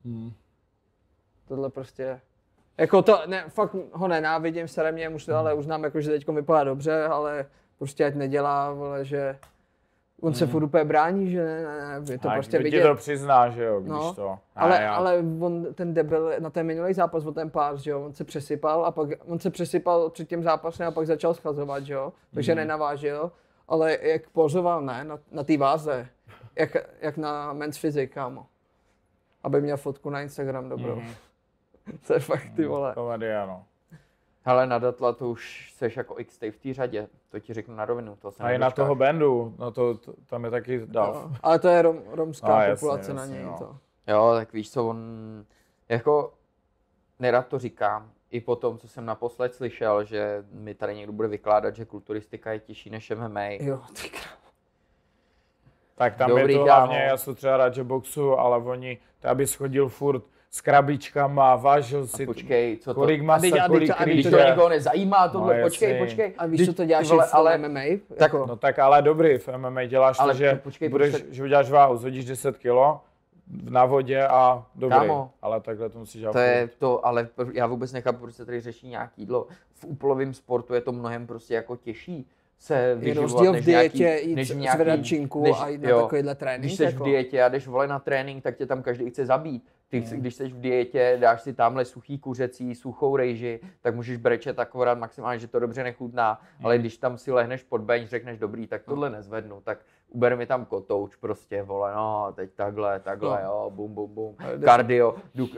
Tohle prostě, jako to, ne, fakt ho nenávidím, sere mě, ale uznám, jako, že teďko vypadá dobře, ale prostě ať nedělá, vole, že on se furt úplně brání, že ne, je to A prostě kdo ti vidět. to přizná, že jo, když No, to... ale on, ten debil, na ten minulý zápas o ten pás, že jo, on se přesypal a pak, on se přesypal před tím zápasem a pak začal schazovat, že jo, takže nenavážil, ale jak pozoval, ne, na té váze, jak na Men's Physique, kámo, aby měl fotku na Instagram dobrou. To je fakt, ty vole. Komedie, no. Hele, na Datla to už seš jako XT v té řadě, to ti řeknu na rovinu, to se A i na nedočkáš. toho bandu, no to tam je taky dav. No, ale to je romská No, jasně, populace na jasně, něj. no. To. Jo, tak víš co, on, jako, nerad to říkám, i po tom, co jsem naposled slyšel, že mi tady někdo bude vykládat, že kulturistika je těžší než MMA. Jo, ty krávo. Tak tam Dobrý, je to kámo. hlavně, já jsem třeba rád, že boxu, ale oni, to abys chodil furt s krabičkama, vážil si, Počkej, co to... kolik masa, a kolik teď- a Když to krýče. nikoho nezajímá, tohle, No, počkej, jasný. počkej. A víš, Vždyť, co to děláš ty vole, v tom MMA? Tak- Jako, No tak ale dobrý, v MMA děláš Ale to, že, to počkej, budeš, protože- že uděláš váhu, zhodíš 10 kilo, na vodě a dobrý. Kámo, Ale takhle to musíš dělat. to je to, ale já vůbec nechápu, proč se tady řeší nějaký jídlo. V úplovém sportu je to mnohem prostě jako těžší se Je vyživovat, rozdíl v než dietě než jít zvedat činku a jít na takovýhle trénink. Když jsi jako. v dietě a jdeš vole na trénink, tak tě tam každý chce zabít. Když jsi v dietě, dáš si tamhle suchý kuřecí, suchou rejži, tak můžeš brečet akorát maximálně, že to dobře nechutná, ale když tam si lehneš pod beň, řekneš dobrý, tak tohle nezvednu, tak uber mi tam kotouč prostě, vole, no, teď takhle, jo, bum, bum, bum, kardio,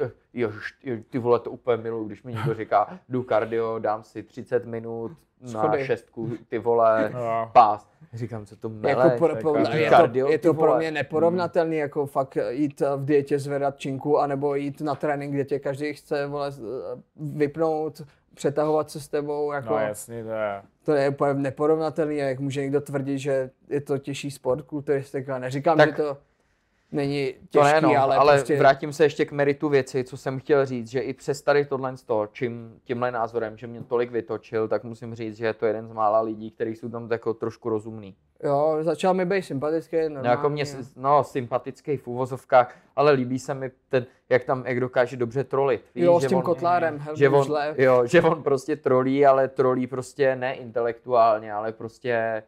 ty vole, to úplně miluju, když mi někdo říká, jdu kardio, dám si 30 minut na šestku, ty vole, pás. Říkám, co to meleš, je to pro mě neporovnatelný, jako fakt jít v dietě zvedat činku, anebo jít na trénink, kde tě každý chce vole, vypnout, přetahovat se s tebou. Jako, no jasný, to je. To je úplně neporovnatelný, jak může někdo tvrdit, že je to těžší sport, kulturistika. Neříkám, tak, že to není těžký, to ne, no, ale prostě... vrátím se ještě k meritu věci, co jsem chtěl říct, že i přes tady tohle tímhle názorem, že mě tolik vytočil, tak musím říct, že je to jeden z mála lidí, kteří jsou tam jako trošku rozumný. Jo, začal mi být sympatický, normálně. Jako mě, sympatický v úvozovkách, ale líbí se mi ten, jak dokáže dobře trolit. Víš, jo, s tím kotlárem, že on prostě trolí, ale trolí prostě ne intelektuálně, ale prostě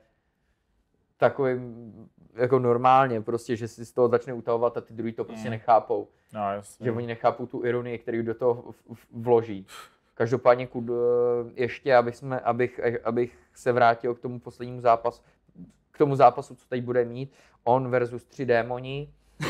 takovým jako normálně, prostě, že si z toho začne utahovat a ty druhý to prostě nechápou. No, jasně. Že oni nechápou tu ironii, kterou do toho vloží. Každopádně ještě, abych se vrátil k tomu poslednímu zápasu, k tomu zápasu, co teď bude mít, on versus 3 démoni.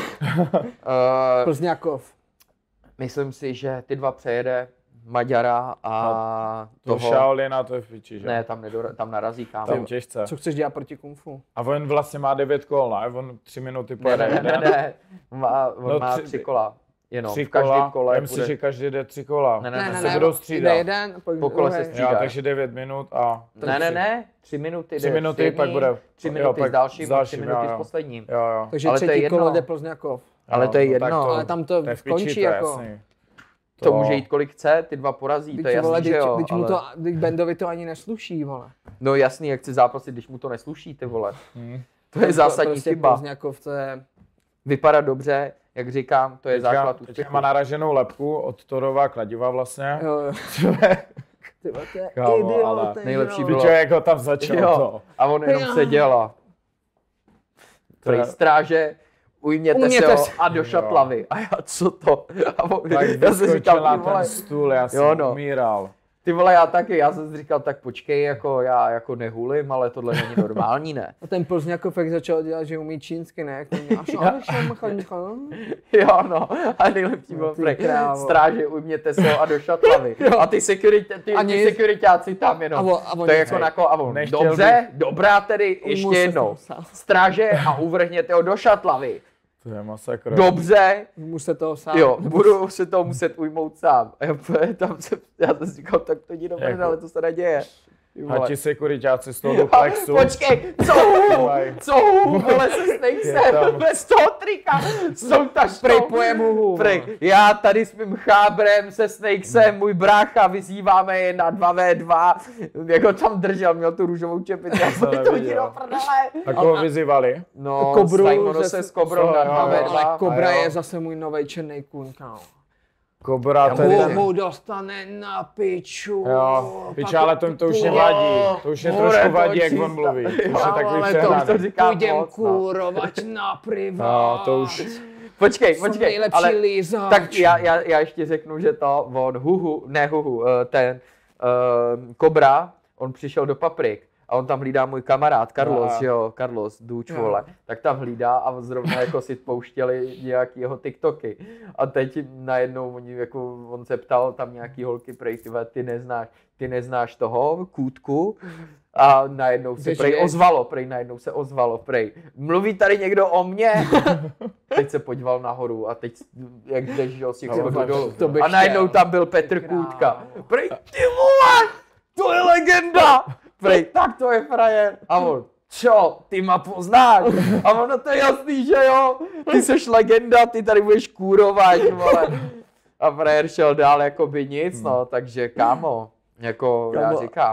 Plzňákov. Myslím si, že ty dva přejede Maďara a toho... Shaolina to je v piči, že? Ne, tam narazí, kámo. Tam těžce. Co chceš dělat proti kung fu? A on vlastně má 9 kol, ne? On 3 minuty pojede. Ne. On má 3 kola. Jenom 3 v každém kole. Já myslím, že každý jde 3 kola. Ne, se budou střídat. Jeden, po kole se střídá. Jo, takže 9 minut a... Ne, 3 minuty. 3 minuty, pak bude... 3 minuty s dalším, 3 minuty s posledním. Jo. Takže třetí kolo jde Plzňákov. Ale to je jedno. Ale tam to skončí jako... To může jít kolik chce, ty dva porazí, to je jasný, že jo. Teď Bendovi to ani nesluší, vole. No jasný, jak chce zápasit, když mu to nesluší, ty vole. To je zásadní prostě chyba. Plzňákov, to je... Vypadá dobře, jak říkám, to je základ úspěchu. Má naraženou lepku od Torova kladiva vlastně. Jo. Tyba, to je idiot. Nejlepší bylo. Ty člověk ho tam začal to. A on jenom seděl a... Stráže, ujměte se ho a do šatlavy. A já, co to? A on, já jsem říkal, na ten stůl, já jsem umíral. Ty vole, já taky, já jsem si říkal, tak počkej, jako já jako nehulím, ale tohle není normální, ne? A ten Plzňákov jak začal dělat, že umí čínsky, ne? Jo, no, a nejlepší bylo stráže, ujměte se ho a do šatlavy. A ty sekuritáci tam jenom. To je jako a on, dobře, dobrá tedy, ještě jednou. Stráže a uvrhněte ho do šatlavy. To je masakr. Dobře. Musíte toho sám. Jo, budu se toho muset ujmout sám. Já jsem si říkal, tak to není dobré, ale to se neděje. A ti sekuritáci z toho duplexu. Počkej, co hůl, vole, se Snakesem, bez toho trika, jsou ta Prej pojem hůl. Já tady s mým chábrem, se Snakesem, můj brácha, vyzýváme je na 2v2, jako tam držel, měl tu růžovou čepici, já jsem to hodí do prdele. A koho vyzývali? No, Kobru se s Kobrou na 2v2. Ale Kobra je zase můj novej černý kůň, kámo. Kobra mu dostane na piču. Jo, piča, ale to už nevadí. To už je trošku vadí, jak on mluví. Ale to půjdem kůrovat na privát. No, to už... Počkej, ale lízač. tak já ještě řeknu, že to ten Kobra, on přišel do Paprik. A on tam hlídá můj kamarád Carlos, jo, Carlos Duč, vole. Tak tam hlídá a zrovna jako si pouštěli nějaký jeho TikToky. A teď najednou on se ptal tam nějaký holky, prej, ty neznáš toho Kůtku? A najednou se najednou se ozvalo, mluví tady někdo o mně? Teď se podíval nahoru a teď, jak jdeš, že z těch schodů dolů. A najednou tam byl Petr Kůtka. Prej, ty vole, to je legenda! Prej, tak to je frajer. A on, čo, ty ma poznáš? A ono to je jasný, že jo? Ty seš legenda, ty tady budeš kůrovat, vole. A frajer šel dál jako by nic, no, takže kámo, jako já říkám.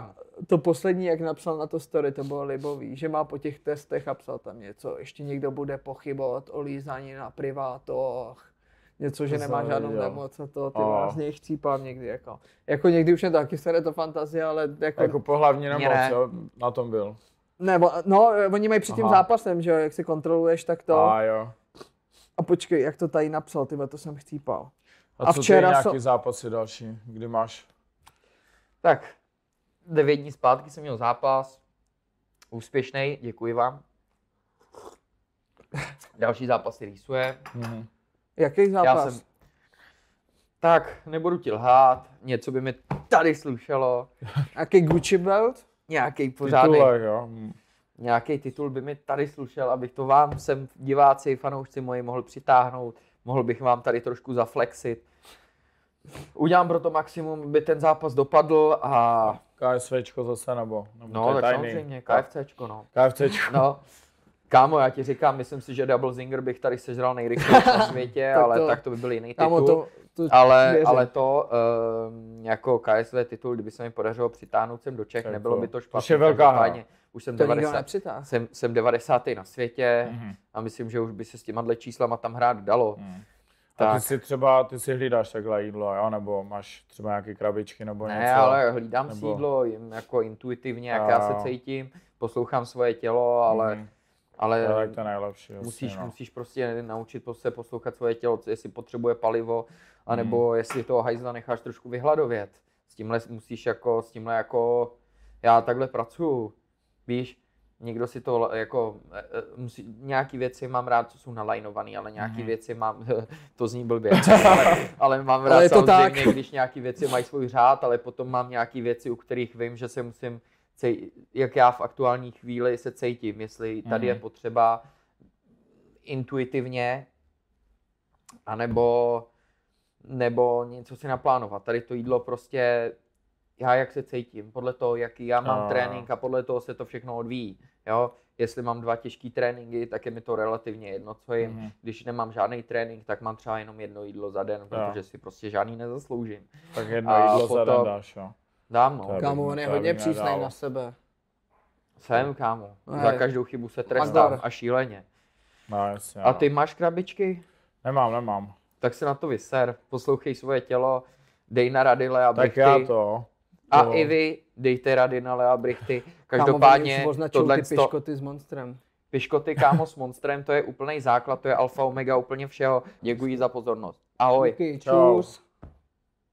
to poslední, jak napsal na to story, to bylo libový, že má po těch testech a psal tam něco, ještě někdo bude pochybovat o lízání na privátoch, něco, že nemá žádnou nemoc a to, ty z něj chcípám někdy, jako někdy už je to taky sere to fantazie, ale jako pohlavní nemoc, jo, na tom byl. Ne, no, oni mají před tím zápasem, že jo, jak se kontroluješ, tak to. Jo. A počkej, jak to tady napsal, tyhle, to jsem chcípal. A co včera nějaký zápasy další, kdy máš? Tak, 9 dní zpátky jsem měl zápas, úspěšný, děkuji vám. Další zápas si rýsuje. Jaký zápas? Tak, nebudu ti lhát, něco by mi tady slušelo. Jaký Gucci belt? Nějaký pořádný. Titulek, jo. Nějaký titul by mi tady slušel, abych to vám sem diváci, fanoušci moji mohl přitáhnout. Mohl bych vám tady trošku zaflexit. Udělám pro to maximum, aby ten zápas dopadl a... KSVčko zase nebo no, tak samozřejmě, KFCčko, no. KFCčko. No, kámo, já ti říkám, myslím si, že Double Zinger bych tady sežral nejrychleji na světě, ale tak to by byl jiný titul. Kámo, ale to, jako KSV titul, kdyby se mi podařilo přitáhnout sem do Čech, tak nebylo by to špatné. Už je velká už jsem 90. na světě a myslím, že už by se s těma číslama tam hrát dalo. A ty si hlídáš takhle jídlo, jo? Nebo máš třeba nějaké krabičky nebo něco? Ne, ale hlídám si jídlo jako intuitivně, jak já se cítím, poslouchám svoje tělo, ale to je nejlepší. Musíš prostě naučit se poslouchat svoje tělo, jestli potřebuje palivo, anebo jestli toho hajzla necháš trošku vyhladovět. S tímhle já takhle pracuju, víš, někdo si to jako, nějaký věci mám rád, co jsou nalajnovaný, ale nějaký věci mám, to zní blbě, ale mám rád samozřejmě, když nějaký věci mají svůj řád, ale potom mám nějaký věci, u kterých vím, že se musím, jak já v aktuální chvíli se cítím, jestli tady je potřeba intuitivně, anebo něco si naplánovat. Tady to jídlo prostě, já jak se cítím, podle toho, jaký já mám trénink a podle toho se to všechno odvíjí. Jo? Jestli mám 2 těžký tréninky, tak je mi to relativně jedno, co jim. Když nemám žádný trénink, tak mám třeba jenom jedno jídlo za den, protože si prostě žádný nezasloužím. Tak jedno jídlo za den dáš, jo. Dám, no. Kámo, on je hodně přísnej na sebe. Jsem, kámo. Za každou chybu se trestám a šíleně. No, jasně, a ty máš krabičky? Nemám. Tak se na to vyser, poslouchej svoje tělo, dej na rady Lea Brichty. Tak já to. A i vy dejte rady na Lea Brichty. Každopádně tohle ty piškoty s Monstrem. Piškoty, kámo, s Monstrem, to je úplný základ, to je alfa omega úplně všeho. Děkuji za pozornost. Ahoj. Čus.